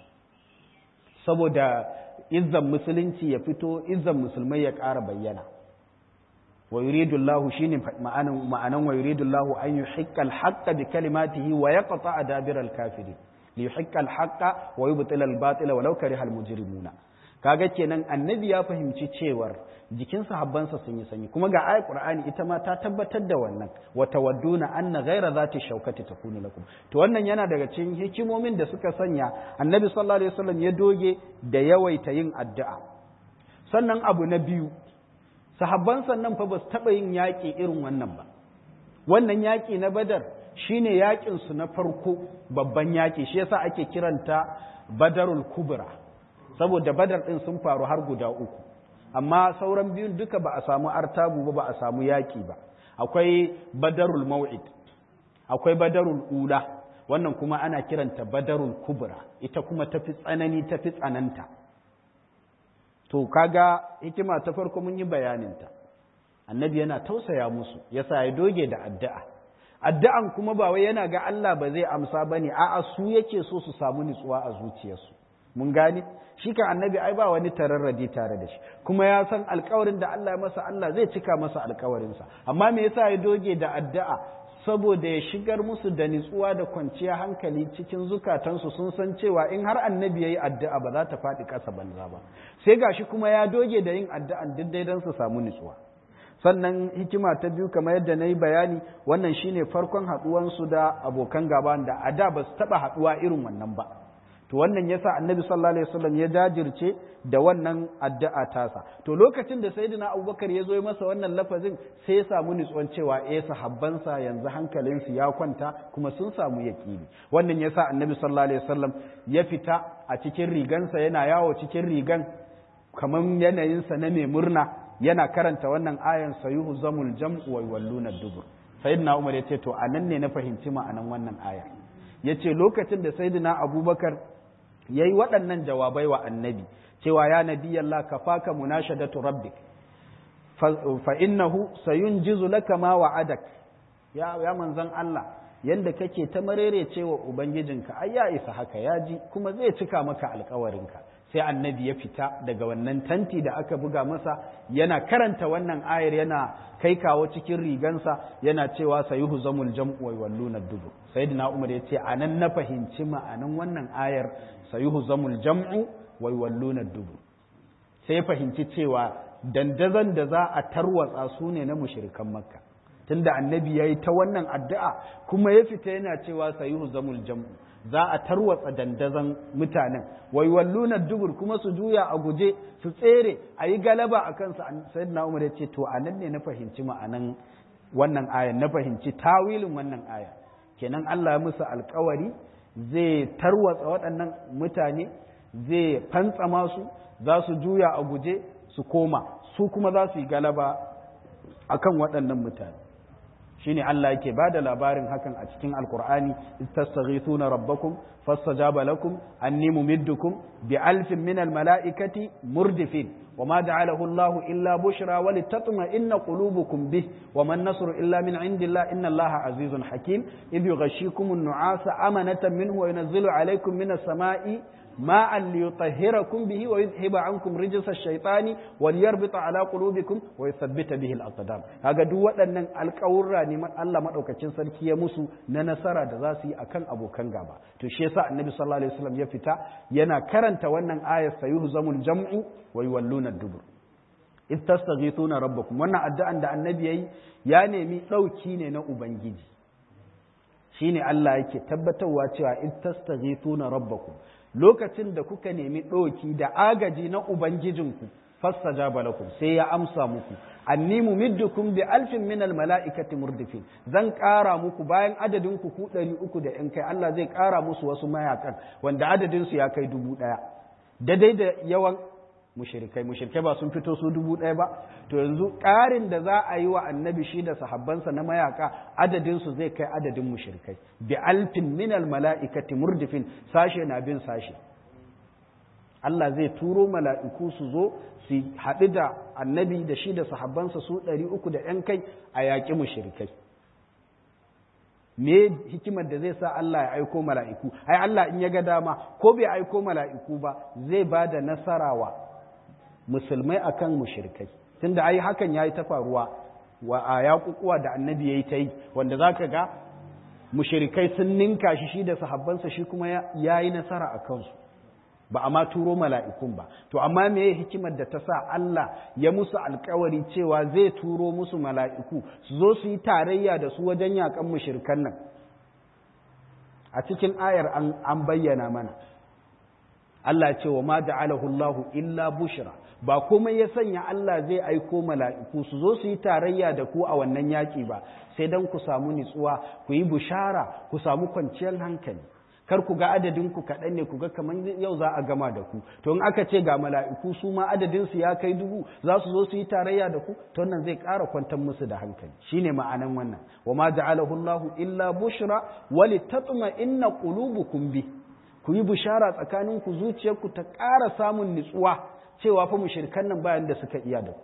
saboda izzan musulunci ya fito izzan musulmai ya ƙara bayyana wa yuridu Allah shine ma'anan ma'anan wa yuridu Allah an yuhiqqa al-haqqa bi kalimatihi wa yaqta'a dabira al-kafirin li yuhiqqa al-haqqa wa yubtila al-batila walau kariha al-mujrimuna kaga kenan annabi ya fahimci cewar jikin sahabbansa sun yi sanyi kuma ga ayat qur'ani ita ma ta tabbatar da wannan wa tawadduna anna ghayra zati shaukati takunu lakum to wannan yana daga cikin hikimomin da suka sanya annabi sallallahu alaihi wasallam ya doge da yawaita yin addu'a sannan abu na biyu sahabban sannan fa ba su taba yin yaki irin wannan ba wannan yaki na badar shine yakin su na farko babban yaki shi yasa ake kiranta badarul kubra saboda badar ɗin sun faru har guda uku amma sauran biyun duka ba a samu artabu ba ba a samu yaƙi ba akwai badarul mau'id akwai badarul ula wannan kuma ana kiranta badarul kubra ita kuma tafi tsanani tafi tsananta to kaga hikima ta farko mun yi bayaninta annabi yana tausaya musu yasa ya doge da addu'a addu'an kuma ba wai yana ga Allah ba zai amsa bane a'a su yake so su samu nutsuwa a zuciyarsu mun gane shi kan annabi ai ba wani tararradi tare da shi kuma ya san alkawarin da Allah ya masa Allah zai cika masa alkawarinsa amma me yasa ya doge da addu'a saboda ya shigar musu da nitsuwa da kwanciya hankali cikin zukatansu sun san cewa in har annabi yayi addu'a ba za ta faɗi ƙasa banza ba sai gashi kuma ya doge da yin addu'an duk dai don su samu nitsuwa sannan hikima ta biyu kamar yadda na yi bayani wannan shine farkon haɗuwansu da abokan gaba da a da ba su taɓa haɗuwa irin wannan ba to wannan yasa annabi sallallahu alaihi wasallam ya jajirce da wannan addu'a tasa to lokacin da sayyidina abubakar ya zo ya masa wannan lafazin sai ya samu nutsuwan cewa eh sahabbansa yanzu hankalinsu ya kwanta kuma sun samu yaqini wannan yasa annabi sallallahu alaihi wasallam ya fita a cikin rigansa yana yawo cikin rigan kaman yanayinsa na mai murna yana karanta wannan ayan sayuhu zamul jam'u wa yawalluna dubur sayyidina umar ya ce to anan ne na fahimci ma'anan wannan aya yace lokacin da sayyidina abubakar yayi waɗannan jawabai wa annabi cewa ya nabiyallah kafaka munashadatu rabbik fa innahu sayunjizu laka ma wa'adak ya ya manzon Allah yanda kake ta marere cewa ubangijinka ai ya isa haka ya ji kuma zai cika maka alƙawarinka sai annabi ya fita daga wannan tanti da aka buga masa yana karanta wannan ayar yana kai kawo cikin rigansa yana cewa sayuhu zamul jam'u wa yawalluna dubur sayyidina umar yace anan na fahimci ma'anan wannan ayar sayuhu zamul jam'u wa yawalluna dubur sai fahimci cewa dandazon da za a tarwatsa su ne na mushrikan makka tunda annabi yayi ta wannan addu'a kuma ya fita yana cewa sayuhu zamul jam'u za a tarwatsa dandazon mutanen wai walluna dubur kuma su juya a guje su tsere a yi galaba a kansu sayyidina umar ya ce to anan ne na fahimci ma'anan wannan ayan na fahimci tawilin wannan aya kenan Allah ya musu alkawari zai tarwatsa waɗannan mutane zai fantsama su za su juya a guje su koma su kuma za su yi galaba akan waɗannan mutane shine Allah yake bada labarin hakan a cikin alkur'ani istastaghithuna rabbakum fastajaba lakum anni mumiddukum bi alfin min almalaikati murdifin wama ja'alahu Allah illa bushra wa litatma'inna qulubukum bih wama an-nasru illa min indillah inna Allaha azizun hakim idh yughashshikum an-nu'asa amanatan minhu wa yunazzilu alaykum minas sama'i ma'an liyutahhirakum bihi wa yuzhiba ankum rijsa ash-shaytani wa liyarbita ala qulubikum wa yuthabbita bihi al-aqdam kaga duk waɗannan alƙawurra ne Allah madaukakin sarki ya musu na nasara da za su yi akan abokan gaba to shi yasa annabi sallallahu alaihi wasallam ya fita yana karanta wannan ayat sayuhzamul jam'u wa yuwalluna ad-dubur id tastaghithuna rabbakum wannan addu'an da annabi yayi ya nemi dauki ne na ubangiji shine Allah yake tabbatarwa cewa id tastaghithuna rabbakum lokacin da kuka nemi ɗoki da agaji na Ubangijinku, fastajaba lakum sai ya amsa muku, anni mumiddukum bi alfin min mala'ikati murdifin zan ƙara muku bayan adadin ku ku ɗari uku da ‘yan kai Allah zai ƙara musu wasu mayakan wanda adadinsu ya kai dubu ɗaya, daidai da yawan mushrikai mushrikai ba sun fito su dubu ɗaya ba to yanzu ƙarin da za a yi wa annabi shi da sahabbansa na mayaka adadinsu zai kai adadin mushrikai bi alfin minal mala'ikati murdifin sashe na bin sashe Allah zai turo mala'iku su zo su haɗu da annabi da shi da sahabbansa su ɗari uku da ‘yan kai a yaƙi mushrikai me hikimar da zai sa Allah ya aiko mala'iku ai Allah in ya ga dama ko bai aiko mala'iku ba zai ba da nasarawa musulmai akan mushrikai tunda ai hakan yayi ta faruwa wa ayaquwa da annabi yayi ta yi wanda zaka ga mushrikai sun ninka shi shi da sahabbansa shi kuma yayi nasara akan su ba amma turo mala'ikun ba to amma meye hikimar da ta sa Allah ya musu alkawari cewa zai turo musu mala'iku su zo su yi tarayya da su wajen yakan mushrikan nan a cikin ayar an bayyana mana Allah ce wa ma ja'alahu Allahu illa bushra ba komai ya sanya Allah zai aiko mala'iku su zo su yi tarayya da ku a wannan yaƙi ba sai don ku samu nitsuwa ku yi bushara ku samu kwanciyar hankali kar ku ga adadin ku kaɗan ne ku ga kamar yau za a gama da ku to in aka ce ga mala'iku su ma adadin su ya kai dubu za su zo su yi tarayya da ku to wannan zai ƙara kwantar musu da hankali shine ma'anan wannan wa ma ja'alahu Allahu illa bushra wa litatma'inna qulubukum bi ku yi bushara tsakanin ku zuciyarku ta ƙara samun nitsuwa cewa fa mushrikan nan bayan da suka iya da ku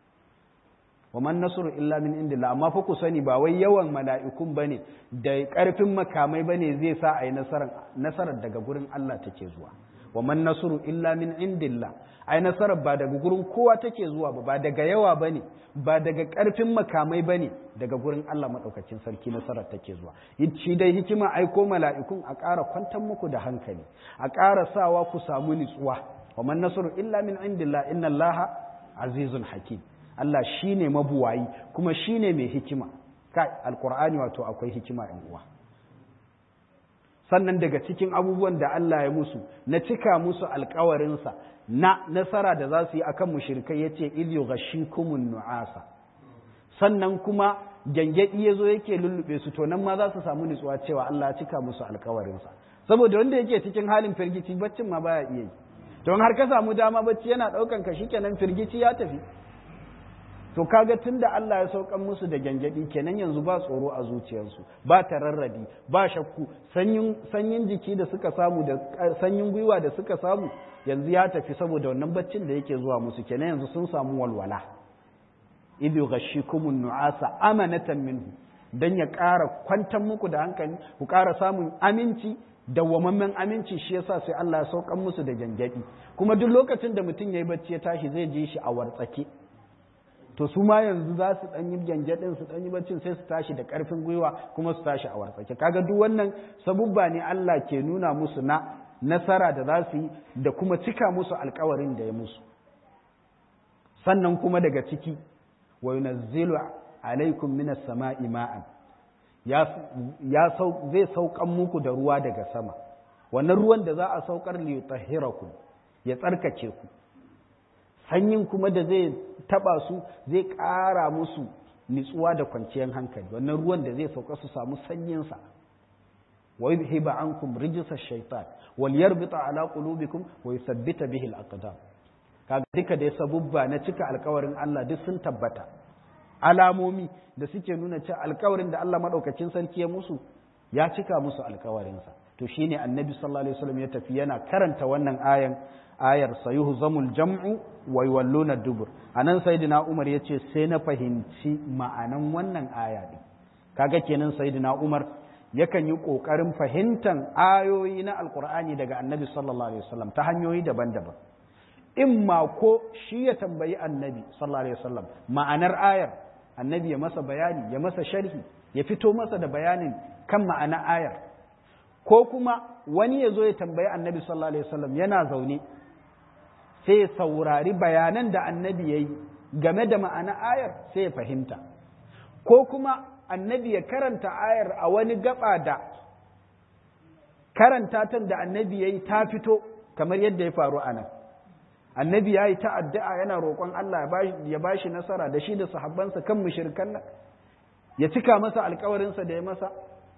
wa man nasru illa min indillah amma fa ku sani ba wai yawan mala'ikun bane da karfin makamai bane zai sa ayi nasarar nasarar daga gurin Allah take zuwa wa man nasru illa min indillah ai nasarar ba daga gurin kowa take zuwa ba ba daga yawa bane ba daga karfin makamai bane daga gurin Allah madaukakin sarki nasarar take zuwa shi dai hikima aiko mala'ikun a ƙara kwantar muku da hankali a ƙara sawa ku samu nutsuwa wa man nasru illa min indillah inna Allaha azizun hakim Allah shi ne mabuwayi kuma shi ne mai hikima kai alkur'ani wato akwai hikima ‘yan uwa sannan daga cikin abubuwan da Allah ya musu na cika musu alkawarinsa na nasara da za su yi akan mushrikai yace idh yughashikumun nu'asa sannan kuma gyangyaɗi ya zo yake lullube su to nan ma za su samu nutsuwa cewa Allah ya cika musu alkawarinsa saboda wanda yake cikin halin firgici baccin ma baya iya yi to har ka samu dama bacci yana ɗaukan ka shikenan firgici ya tafi to kaga tunda Allah ya saukan musu da gyangyaɗi kenan yanzu ba tsoro a zuciyarsu ba tararradi ba shakku sanyin sanyin jiki da suka samu da sanyin gwiwa da suka samu yanzu ya tafi saboda wannan baccin da yake zuwa musu kenan yanzu sun samu walwala idh yughashikumun nu'asa amanatan minhu dan ya ƙara kwantar muku da hankali ku ƙara samun aminci dawwamammen aminci shi yasa sai Allah ya saukan musu da gyangyaɗi kuma duk lokacin da mutum yayi bacci ya tashi zai ji shi a wartsake to su ma yanzu za su ɗan yi gyangyaɗin su ɗan yi baccin sai su tashi da ƙarfin gwiwa kuma su tashi a wartsake kaga duk wannan sabubba ne Allah ke nuna musu na nasara da za su yi da kuma cika musu alkawarin da ya musu sannan kuma daga ciki wa yunazzilu alaikum minas sama'i ma'an ya ya sau zai saukan muku da ruwa daga sama wannan ruwan da za a saukar li yutahhirakum ya tsarkake ku sanyin kuma da zai taba su zai ƙara musu nitsuwa da kwanciyar hankali wannan ruwan da zai sauka su samu sanyin sa wa yuzhiba ankum rijsa ash-shaytan wal yarbita ala qulubikum wa yuthabbita bihi al-aqdam kaga duka dai sabubba na cika alkawarin Allah duk sun tabbata alamomi da suke nuna cewa alkawarin da Allah madaukakin sarki ya musu ya cika musu alkawarinsa to shine annabi sallallahu alaihi wasallam ya tafi yana karanta wannan ayan ayar sayuhzamul jam'u wa yawalluna dubur anan sayyidina Umar yace sai na fahimci ma'anan wannan aya din kaga kenan sayyidina Umar yakan yi kokarin fahimtan ayoyi na alqur'ani daga annabi sallallahu alaihi wasallam ta hanyoyi daban-daban imma ko shi ya tambayi annabi sallallahu alaihi wasallam ma'anar ayar annabi ya masa bayani ya masa sharhi ya fito masa da bayanin kan ma'ana ayar ko kuma wani ya zo ya tambayi annabi sallallahu alaihi wasallam yana zaune sai ya saurari bayanan da annabi ya yi game da ma'ana ayar sai ya fahimta ko kuma annabi ya karanta ayar a wani gaba da karanta tan da annabi ya yi ta fito kamar yadda ya faru a nan annabi ya yi ta addu'a yana roƙon Allah ya ba shi nasara da shi da sahabbansa kan mushrikan nan ya cika masa alkawarinsa da ya masa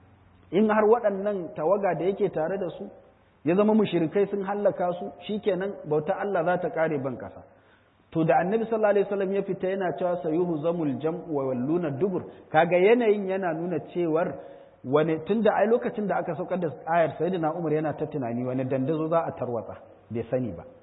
in har waɗannan tawaga da yake tare da su ya zama mushrikai sun hallaka su shikenan bauta Allah za ta kare ban kasa to da annabi sallallahu alaihi wasallam ya fita yana cewa sayuhu zamul jam'u wa walluna dubur kaga yanayin yana nuna cewar wani tunda ai lokacin da aka saukar da ayar sayyidina Umar yana ta tunani wani dandazo za a tarwatsa bai sani ba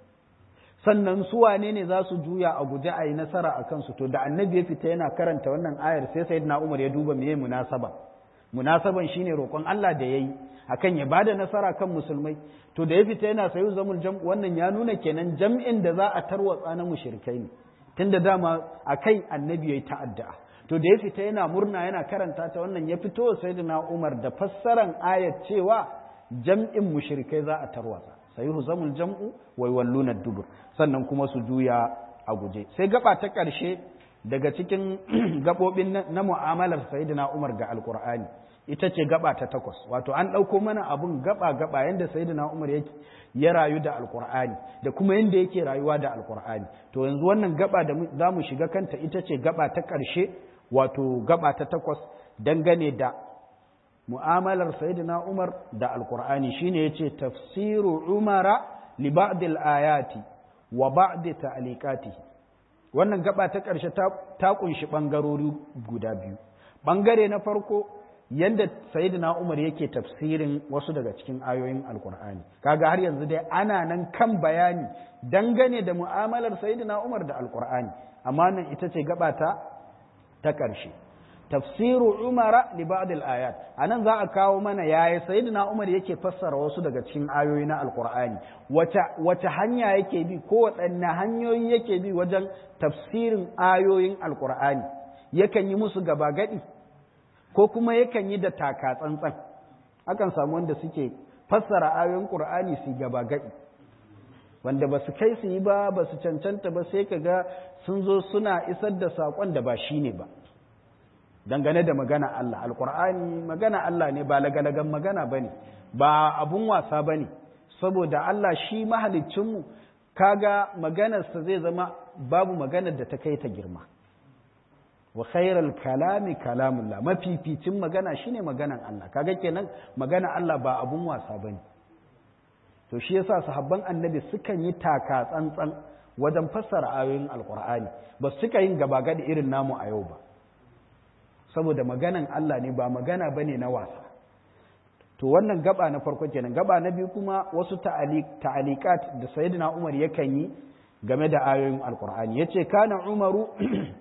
sannan su wane ne za su juya a guje a yi nasara a kansu to da annabi ya fita yana karanta wannan ayar sai sayyidina Umar ya duba meye munasaba munasaban shine roƙon Allah da yayi akan ya bada nasara kan musulmai to da ya fita yana sayu zamul jam wannan ya nuna kenan jam'in da za a tarwatsa na mushrikai ne tunda dama akai annabi yayi ta'adda to da ya fita yana murna yana karanta ta wannan ya fito sayyidina Umar da fassaran ayat cewa jam'in mushrikai za a tarwatsa sayuhu zamul jam'u wa yawalluna dubur sannan kuma su juya a guje sai gaba ta ƙarshe daga cikin gabobin na mu'amalar sayyidina Umar ga alqur'ani ita ce gaba ta takwas wato an ɗauko mana abun gaba gaba yanda sayyidina Umar yake ya rayu da alqur'ani da kuma yanda yake rayuwa da alqur'ani to yanzu wannan gaba da za mu shiga kanta ita ce gaba ta ƙarshe wato gaba ta takwas dangane da mu'amalar sayyidina Umar da alqur'ani shine yace tafsiru umara li ba'd al-ayati wa ba'd ta'liqatihi wannan gaba ta ƙarshe ta kunshi bangarori guda biyu bangare na farko yanda sayyidina Umar yake tafsirin wasu daga cikin ayoyin alqur'ani kaga har yanzu dai ana nan kan bayani dangane da mu'amalar sayyidina Umar da alqur'ani amma nan ita ce gaba ta ta ƙarshe tafsiru umara li ba'd al-ayat anan za a kawo mana yaya sayyidina Umar yake fassara wasu daga cikin ayoyi na alqur'ani wata wata hanya yake bi ko wadanne hanyoyi yake bi wajen tafsirin ayoyin alqur'ani yakan yi musu gaba gadi ko kuma yakan yi da taka tsantsan akan samu wanda suke fassara ayoyin qur'ani su gaba gadi wanda ba su kai su yi ba ba su cancanta ba sai kaga sun zo suna isar da sakon da ba shine ba dangane da magana Allah alqur'ani magana Allah ne ba lagalagan magana bane ba abun wasa bane saboda Allah shi mahaliccinmu kaga maganarsa zai zama babu maganar da ta kai ta girma wa khairal kalami kalamullah mafificin magana shine maganan Allah kaga kenan magana Allah ba abun wasa bane to shi yasa sahabban annabi sukan yi taka tsantsan wajen fassara ayoyin alqur'ani ba suka yin gaba gadi irin namu a yau ba saboda maganan Allah ne ba magana bane na wasa to wannan gaba na farko kenan gaba na biyu kuma wasu ta'alikat da sayyidina Umar yakan yi game da ayoyin alqur'ani yace kana Umaru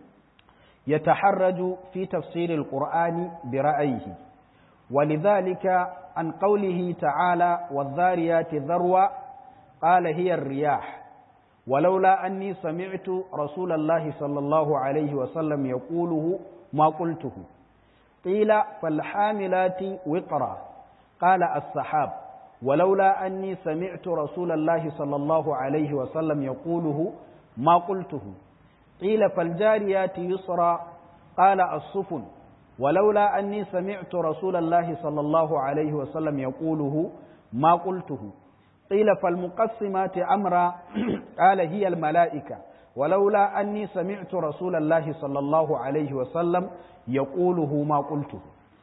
yataharraju fi tafsir alqur'ani bi ra'yihi ولذلك عن قوله تعالى والذاريات ذروا قال هي الرياح ولولا أني سمعت رسول الله صلى الله عليه وسلم يقوله ما قلته قيل فالحاملات وقرا قال السحاب ولولا أني سمعت رسول الله صلى الله عليه وسلم يقوله ما قلته qila fal jariyati yusra qala as-sufun walaula anni sami'tu rasulallahi sallallahu alaihi wa sallam yaquluhu ma qultuhu qila fal muqassimati amra qala hiya al malaika walaula anni sami'tu rasulallahi sallallahu alaihi wa sallam yaquluhu ma qultuhu.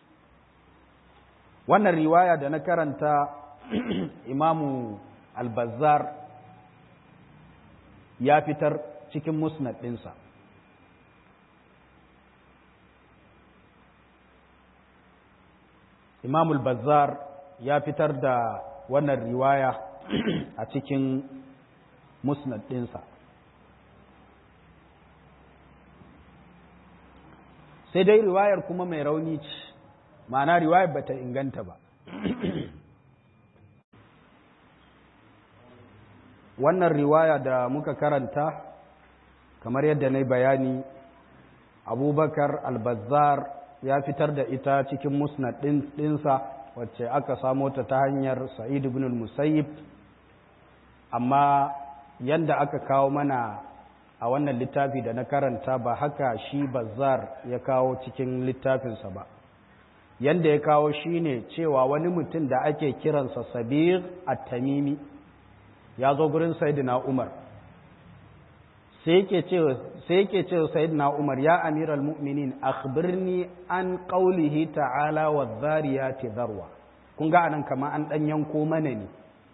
Wannan riwaya da na karanta imamu al-Bazzar ya fitar cikin musnad ɗinsa. Imamu al-Bazzar ya fitar da wannan riwaya a cikin musnad ɗinsa. Sai dai riwayar kuma mai rauni ce, ma'ana riwayar ba ta inganta ba. Wannan riwaya da muka karanta kamar yadda na bayani, Abubakar al-Bazzar ya fitar da ita cikin musnad ɗinsa wacce aka samo ta ta hanyar Sa'id ibn al-Musayyib, amma yanda aka kawo mana a wannan littafi da na karanta ba haka shi Bazzar ya kawo cikin littafinsa ba. Yanda ya kawo shi ne cewa wani mutum da ake kiransa Sabir at-Tamimi ya zo gurin Sayyidina Umar, sai yake cewa Sayyidina Umar, ya amiral mu'minin akhbirni an qawlihi ta'ala wadh-dhariyati dharwa. Kun ga anan kamar an dan yanko mana ne.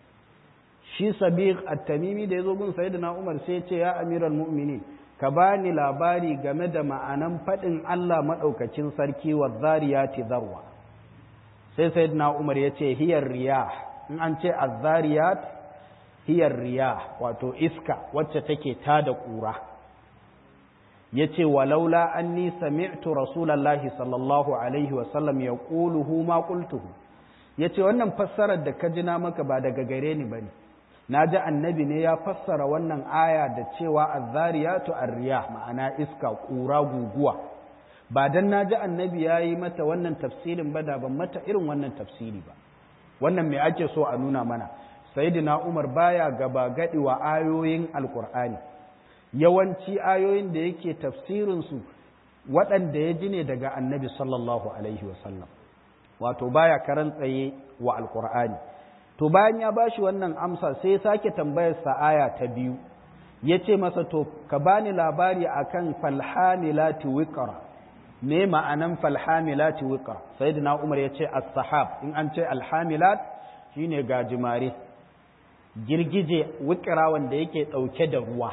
Shi Sabir at-Tamimi da ya zo gurin Sayyidina Umar sai ya ce, ya amiral mu'minin ka bani labari game da ma'anan faɗin Allah maɗaukacin sarki wadh-dhariyati dharwa. Sai Sayyidina Umar ya ce hiyar riyah, in an ce adh-dhariyat hiyar riya wato iska wacce take tada ƙura. Ya ce walaula anni sami'tu rasulallahi sallallahu alaihi wasallam ya ƙuluhu ma ƙultuhu. Ya ce wannan fassarar da ka ji na maka ba daga gare ni ba ne, na ji annabi ne ya fassara wannan aya da cewa azzariyatu arriya, ma'ana iska, ƙura, guguwa. Ba dan na ji annabi ya yi mata wannan tafsirin ba da ban mata irin wannan tafsiri ba. Wannan me ake so a nuna mana? Sayyidina Umar baya gaba gadi wa ayoyin Alƙur'ani. Yawanci ayoyin da yake tafsirinsu waɗanda ya ji ne daga Annabi sallallahu alaihi wasallam. Wato baya karan tsaye wa Alƙur'ani. To bayan ya bashi wannan amsa sai ya sake tambayar sa aya ta biyu. Yace masa to ka bani labari akan falhamilati wiqra. Me ma'anan falhamilati wiqra? Sayyidina Umar yace as-sahab. In an ce alhamilat shine gajimare. Girgije wikira wanda yake ɗauke da ruwa.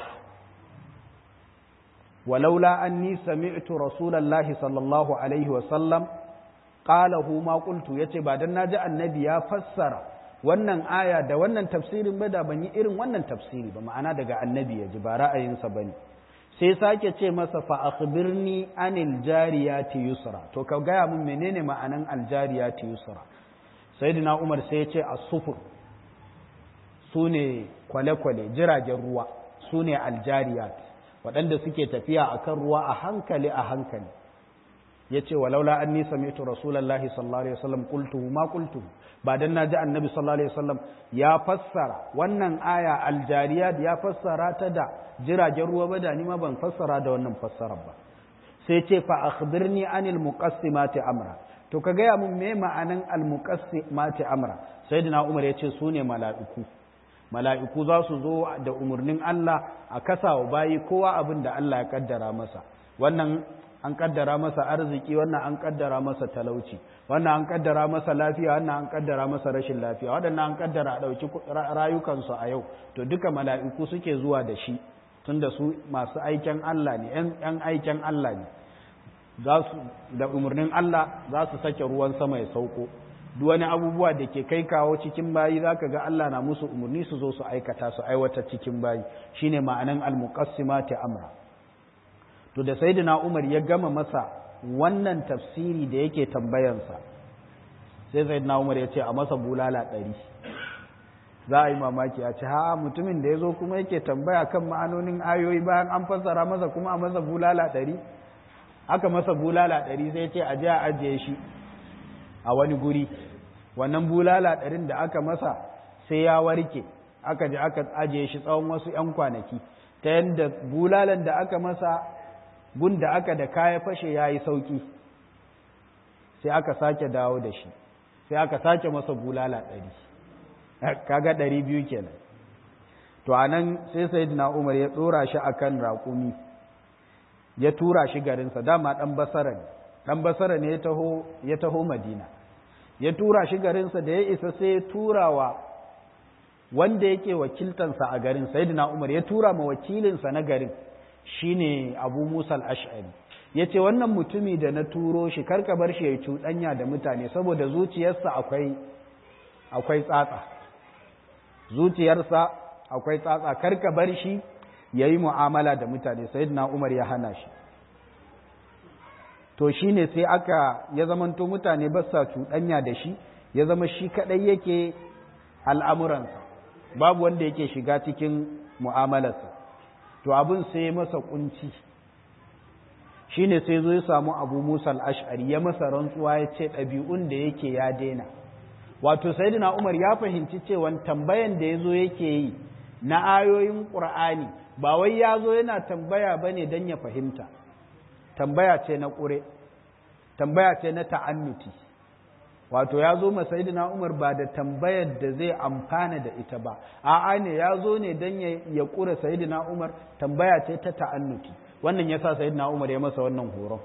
Walaula anni sami'tu rasulallahi sallallahu alaihi wasallam qalahu ma qultu. Yace ba dan naji annabi ya fassara wannan aya da wannan tafsirin ba da ban yi irin wannan tafsiri ba, ma'ana daga annabi ya ji ba ra'ayinsa bane. Sai sake ce masa fa akhbirni anil jariyati yusra. To ka gaya mun menene ma'anan aljariyati yusra? Sayyidina Umar sai ya ce as-sufur, su ne kwale-kwale, jiragen ruwa, su ne aljariyat, waɗanda suke tafiya a kan ruwa a hankali a hankali. Ya ce walaula an nisa mai rasulallahi sallallahu alaihi wasallam kultuhu ma kultuhu, ba dan na ji annabi sallallahu alaihi wasallam ya fassara wannan aya aljariyat ya fassara ta da jiragen ruwa ba da ni ma ban fassara da wannan fassarar ba. Sai ce fa akhbirni anil muqassimati amra. To ka gaya mun me ma'anan al muqassimati amra? Sayyidina Umar ya ce su ne mala'iku. Mala'iku za su zo da umarnin Allah a kasa wa bayi kowa abin da Allah ya kaddara masa. Wannan an kaddara masa arziki, wannan an kaddara masa talauci, wannan an kaddara masa lafiya, wannan an kaddara masa rashin lafiya, waɗannan an kaddara a ɗauki rayukansu a yau. To duka mala'iku suke zuwa da shi, tunda su masu aiken Allah ne, ‘yan aiken Allah ne. Za su da umarnin Allah za su sake ruwan sama ya sauko. Duk wani abubuwa da ke kai kawo cikin bayi za ka ga Allah na musu umarni su zo su aikata su aiwata cikin bayi, shine ma'anan al-muqassimati amra. To da Sayyidina Umar ya gama masa wannan tafsiri da yake tambayansa, sai Sayyidina Umar ya ce a masa bulala ɗari. Za a yi mamaki a ce ha mutumin da ya zo kuma yake tambaya kan ma'anonin ayoyi bayan an fassara masa kuma a masa bulala ɗari. Aka masa bulala ɗari sai ce a je a ajiye shi a wani guri. Wannan bulala ɗarin da aka masa sai ya warke, aka je aka ajiye shi tsawon wasu ‘yan kwanaki. ta yadda bulalan da aka masa gun da aka da kaya fashe ya yi sauƙi, sai aka sake dawo da shi, sai aka sake masa bulala ɗari, kaga ɗari biyu kenan. To a nan sai Sayyidina Umar ya ɗora shi a kan raƙumi, ya tura shi garinsa, dama ɗan basara ne, ɗan basara ne ya taho Madina, ya tura shi garinsa da ya isa sai ya tura wa wanda yake wakiltansa a garin, Sayyidina Umar ya tura ma wakilinsa na garin shine Abu Musa al-Ash'ari, ya ce wannan mutumi da na turo shi karka bar shi ya cuɗanya da mutane saboda zuciyarsa akwai akwai tsatsa zuciyarsa akwai tsatsa karka bar shi ya yi mu'amala da mutane. Sayyidina Umar ya hana shi. To shine sai aka ya zamanto mutane ba sa cuɗanya da shi, ya zama shi kaɗai yake al'amuransa, babu wanda yake shiga cikin mu'amalarsa. To abin sai masa kunci, shi ne sai zo ya samu Abu Musa al-Ash'ari ya masa rantsuwa ya ce ɗabi'un da yake ya daina. Wato Sayyidina Umar ya fahimci cewa tambayan da ya zo yake yi na ayoyin Ƙur'ani ba wai ya zo yana tambaya ba ne don ya fahimta, tambaya ce na ƙure, tambaya ce na ta'annuti. Wato ya zo ma Sayyidina Umar ba da tambayar da zai amfana da ita ba, a'a ne ya zo ne don ya ƙure Sayyidina Umar, tambaya ce ta ta'annuti. Wannan ya sa Sayyidina Umar ya masa wannan horon.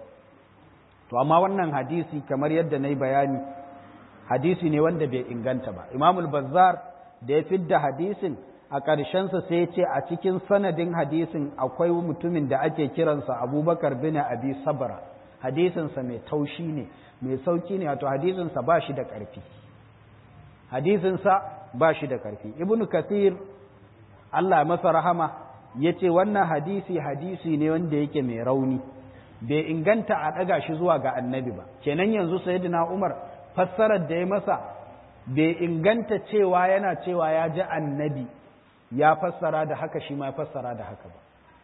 To amma wannan hadisi kamar yadda na yi bayani, hadisi ne wanda bai inganta ba. Imamul Bazzar da ya fidda hadisin a ƙarshensa sai ya ce a cikin sanadin hadisin akwai mutumin da ake kiransa Abubakar bin Abi Sabra. Hadisinsa mai taushi ne, mai sauki ne, wato hadisinsa ba shi da ƙarfi. Hadisinsa ba shi da ƙarfi. Ibn Kathir, Allah masa rahama, ya ce wannan hadisi hadisi ne wanda yake mai rauni, bai inganta a ɗaga shi zuwa ga annabi ba. Kenan yanzu Sayyidina Umar fassarar da ya masa bai inganta cewa yana cewa ya ji annabi ya fassara da haka shi ma ya fassara da haka ba.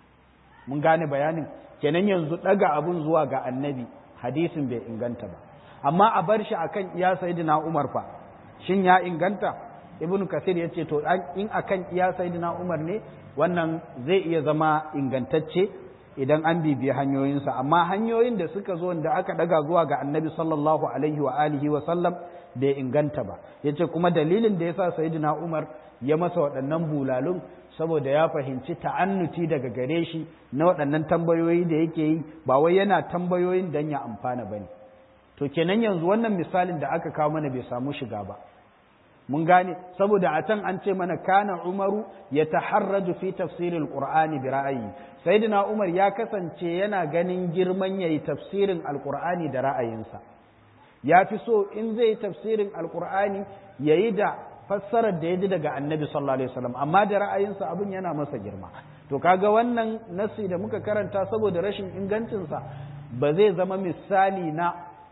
Mun gane bayanin? Kenan yanzu ɗaga abun zuwa ga annabi hadisin bai inganta ba. Amma a bar shi akan iya Sayyidina Umar fa, shin ya inganta? Ibn Kathir ya ce to in akan iya Sayyidina Umar ne wannan zai iya zama ingantacce idan an bibiya hanyoyinsa, amma hanyoyin da suka zo da aka daga zuwa ga annabi sallallahu alaihi wa alihi wa sallam bai inganta ba. Yace kuma dalilin da yasa Sayyidina Umar ya masa waɗannan bulalun saboda ya fahimci ta'annuti daga gare shi na waɗannan tambayoyi da yake yi, ba wai yana tambayoyin dan ya amfana bane. To kenan yanzu wannan misalin da aka kawo mana bai samu shiga ba. Mun gane, saboda a can an ce mana kana Umaru ya taharraju fi tafsirin Qur'ani bi ra'ayi. Sayyidina Umar ya kasance yana ganin girman yayi tafsirin Alqur'ani da ra'ayinsa. Ya fi so in zai tafsirin Alqur'ani yayi da fassarar da ya ji daga Annabi sallallahu alaihi wasallam, amma da ra'ayinsa abin yana masa girma. To kaga wannan nasi da muka karanta saboda rashin ingancinsa ba zai zama misali na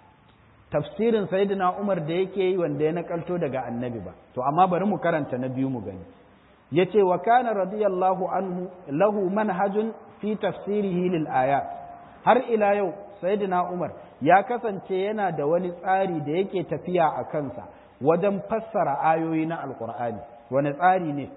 tafsirin Sayyidina Umar da yake yi wanda ya nakalto daga annabi ba. To amma bari mu karanta na biyu mu gani. Yace wa kana radiyallahu anhu lahu manhajun fi tafsirihi lil ayat. Har ila yau Sayyidina Umar ya kasance yana da wani tsari da yake tafiya a kansa wajen fassara ayoyi na Alqur'ani. Wani tsari ne?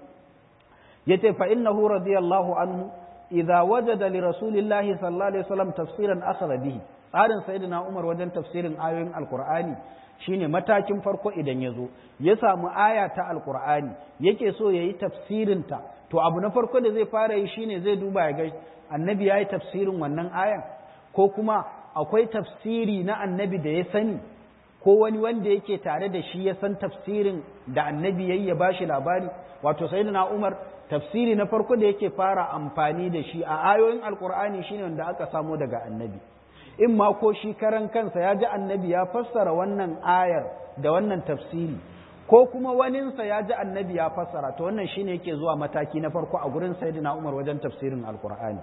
Yace fa innahu radiyallahu anhu idza wajada li rasulillahi sallallahu alaihi wasallam tafsiran akhadha bihi. Tsarin Sayyidina Umar wajen tafsirin ayoyin Alkur'ani shine matakin farko idan ya zo ya samu aya ta Alkur'ani yake so ya yi tafsirinta, to abu na farko da zai fara yi shine zai duba ya ga annabi ya yi tafsirin wannan ayan, ko kuma akwai tafsiri na annabi da ya sani, ko wani wanda yake tare da shi ya san tafsirin da annabi yayi ya bashi labari. Wato Sayyidina Umar tafsiri na farko da yake fara amfani da shi a ayoyin Alkur'ani shine wanda aka samo daga annabi. In ma ko shi karan kansa ya ji annabi ya fassara wannan ayar da wannan tafsiri, ko kuma waninsa ya ji annabi ya fassara, to wannan shine yake zuwa mataki na farko a gurin Sayyidina Umar wajen tafsirin Alkur'ani.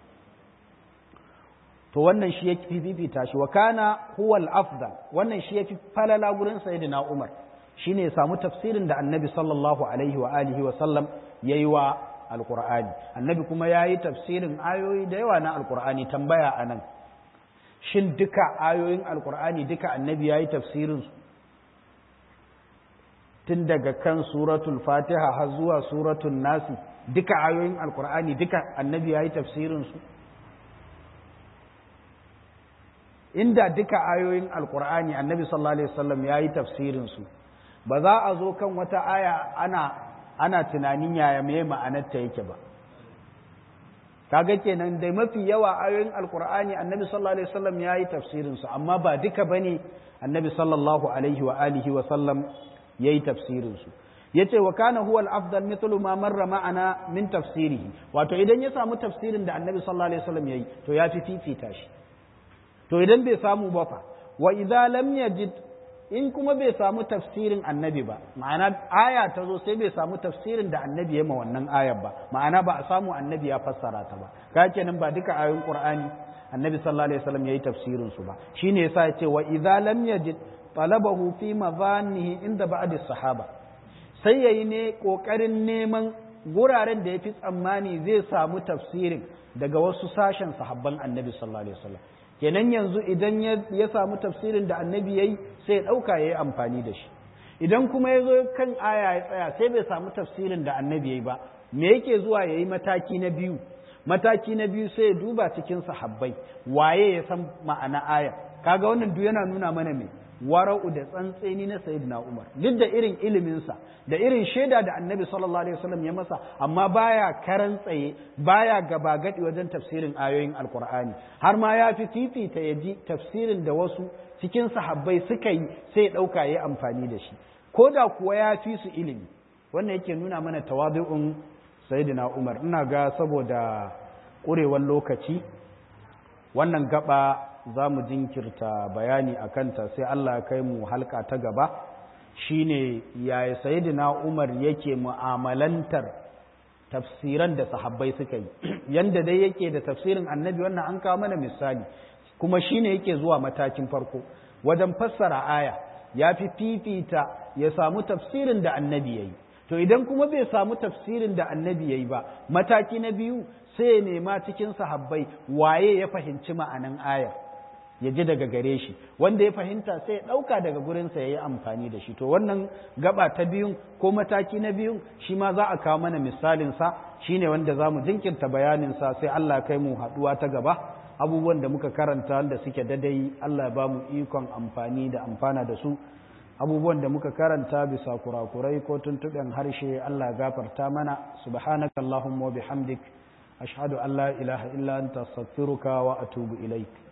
To wannan shi yake fifita shi, wa kana huwa al-afdal, wannan shi yake falala gurin Sayyidina Umar, shine ya samu tafsirin da annabi sallallahu alaihi wa alihi wa sallam yayi wa Alkur'ani. Annabi kuma yayi tafsirin ayoyi da yawa na Alkur'ani. Tambaya anan, shin duka ayoyin Alkur'ani duka annabi ya yi tafsirinsu tun daga kan suratul fatiha har zuwa suratul nasi duka ayoyin alkur'ani duka annabi ya yi tafsirinsu inda duka ayoyin alkur'ani annabi sallallahu alaihi wasallam ya yi tafsirinsu ba za a zo kan wata aya ana ana tunanin yaya me ma'anarta yake ba kaga kenan da mafi yawa ayoyin alkur'ani annabi sallallahu alaihi wasallam ya yi tafsirinsu amma ba duka bane annabi sallallahu alaihi wa alihi wa sallam ya yi tafsirinsu yace wa kana huwa al-afdal mithlu ma marra ma'ana min tafsirihi wato idan ya samu tafsirin da annabi sallallahu alaihi wasallam yayi to ya fi fifita shi to idan bai samu ba fa wa idza lam yajid in kuma bai samu tafsirin annabi ba ma'ana aya ta zo sai bai samu tafsirin da annabi ya ma wannan ayar ba ma'ana ba a samu annabi ya fassara ta ba ka kenan ba duka ayoyin qur'ani annabi sallallahu alaihi wasallam yayi tafsirin su ba shine yasa yace wa idza lam yajid talabahu fi madhannihi inda ba'd as-sahaba sai yayi ne kokarin neman guraren da yafi tsammani zai samu tafsirin daga wasu sashen sahabban annabi sallallahu alaihi wasallam kenan yanzu idan ya samu tafsirin da annabi yayi sai ya dauka yayi amfani da shi idan kuma ya zo kan aya ya tsaya sai bai samu tafsirin da annabi yayi ba me yake zuwa yayi mataki na biyu mataki na biyu sai ya duba cikin sahabbai waye ya san ma'ana aya kaga wannan duk yana nuna mana me wara'u da tsantseni na sayyidina Umar duk da irin iliminsa da irin shaida da annabi sallallahu alaihi wasallam ya masa amma baya karan tsaye baya gaba gadi wajen tafsirin ayoyin alqur'ani har ma ya fi fifita ya ji tafsirin da wasu cikin sahabbai suka yi sai ya dauka yayi amfani da shi ko da kuwa ya fi su ilimi wannan yake nuna mana tawadu'un sayyidina Umar ina ga saboda ƙurewar lokaci wannan gaba za mu jinkirta bayani a kanta sai Allah ya kai mu halka ta gaba shine yaya sayyidina Umar yake mu'amalantar tafsiran da sahabbai suka yi yanda dai yake da tafsirin annabi wannan an kawo mana misali kuma shine yake zuwa matakin farko wajen fassara aya ya fi fifita ya samu tafsirin da annabi yayi to idan kuma bai samu tafsirin da annabi yayi ba mataki na biyu sai ya nema cikin sahabbai waye ya fahimci ma'anan ayar ya ji daga gare shi wanda ya fahimta sai ya ɗauka daga gurinsa ya yi amfani da shi to wannan gaba ta biyun ko mataki na biyun shi ma za a kawo mana misalinsa shi ne wanda za mu jinkirta bayaninsa sai Allah kai mu haɗuwa ta gaba abubuwan da muka karanta wanda suke dadai Allah ya ba mu ikon amfani da amfana da su abubuwan da muka karanta bisa kurakurai ko tuntuɓen harshe Allah gafarta mana subhanakallahumma wa bihamdik ashhadu an la ilaha illa anta astaghfiruka wa atubu ilaik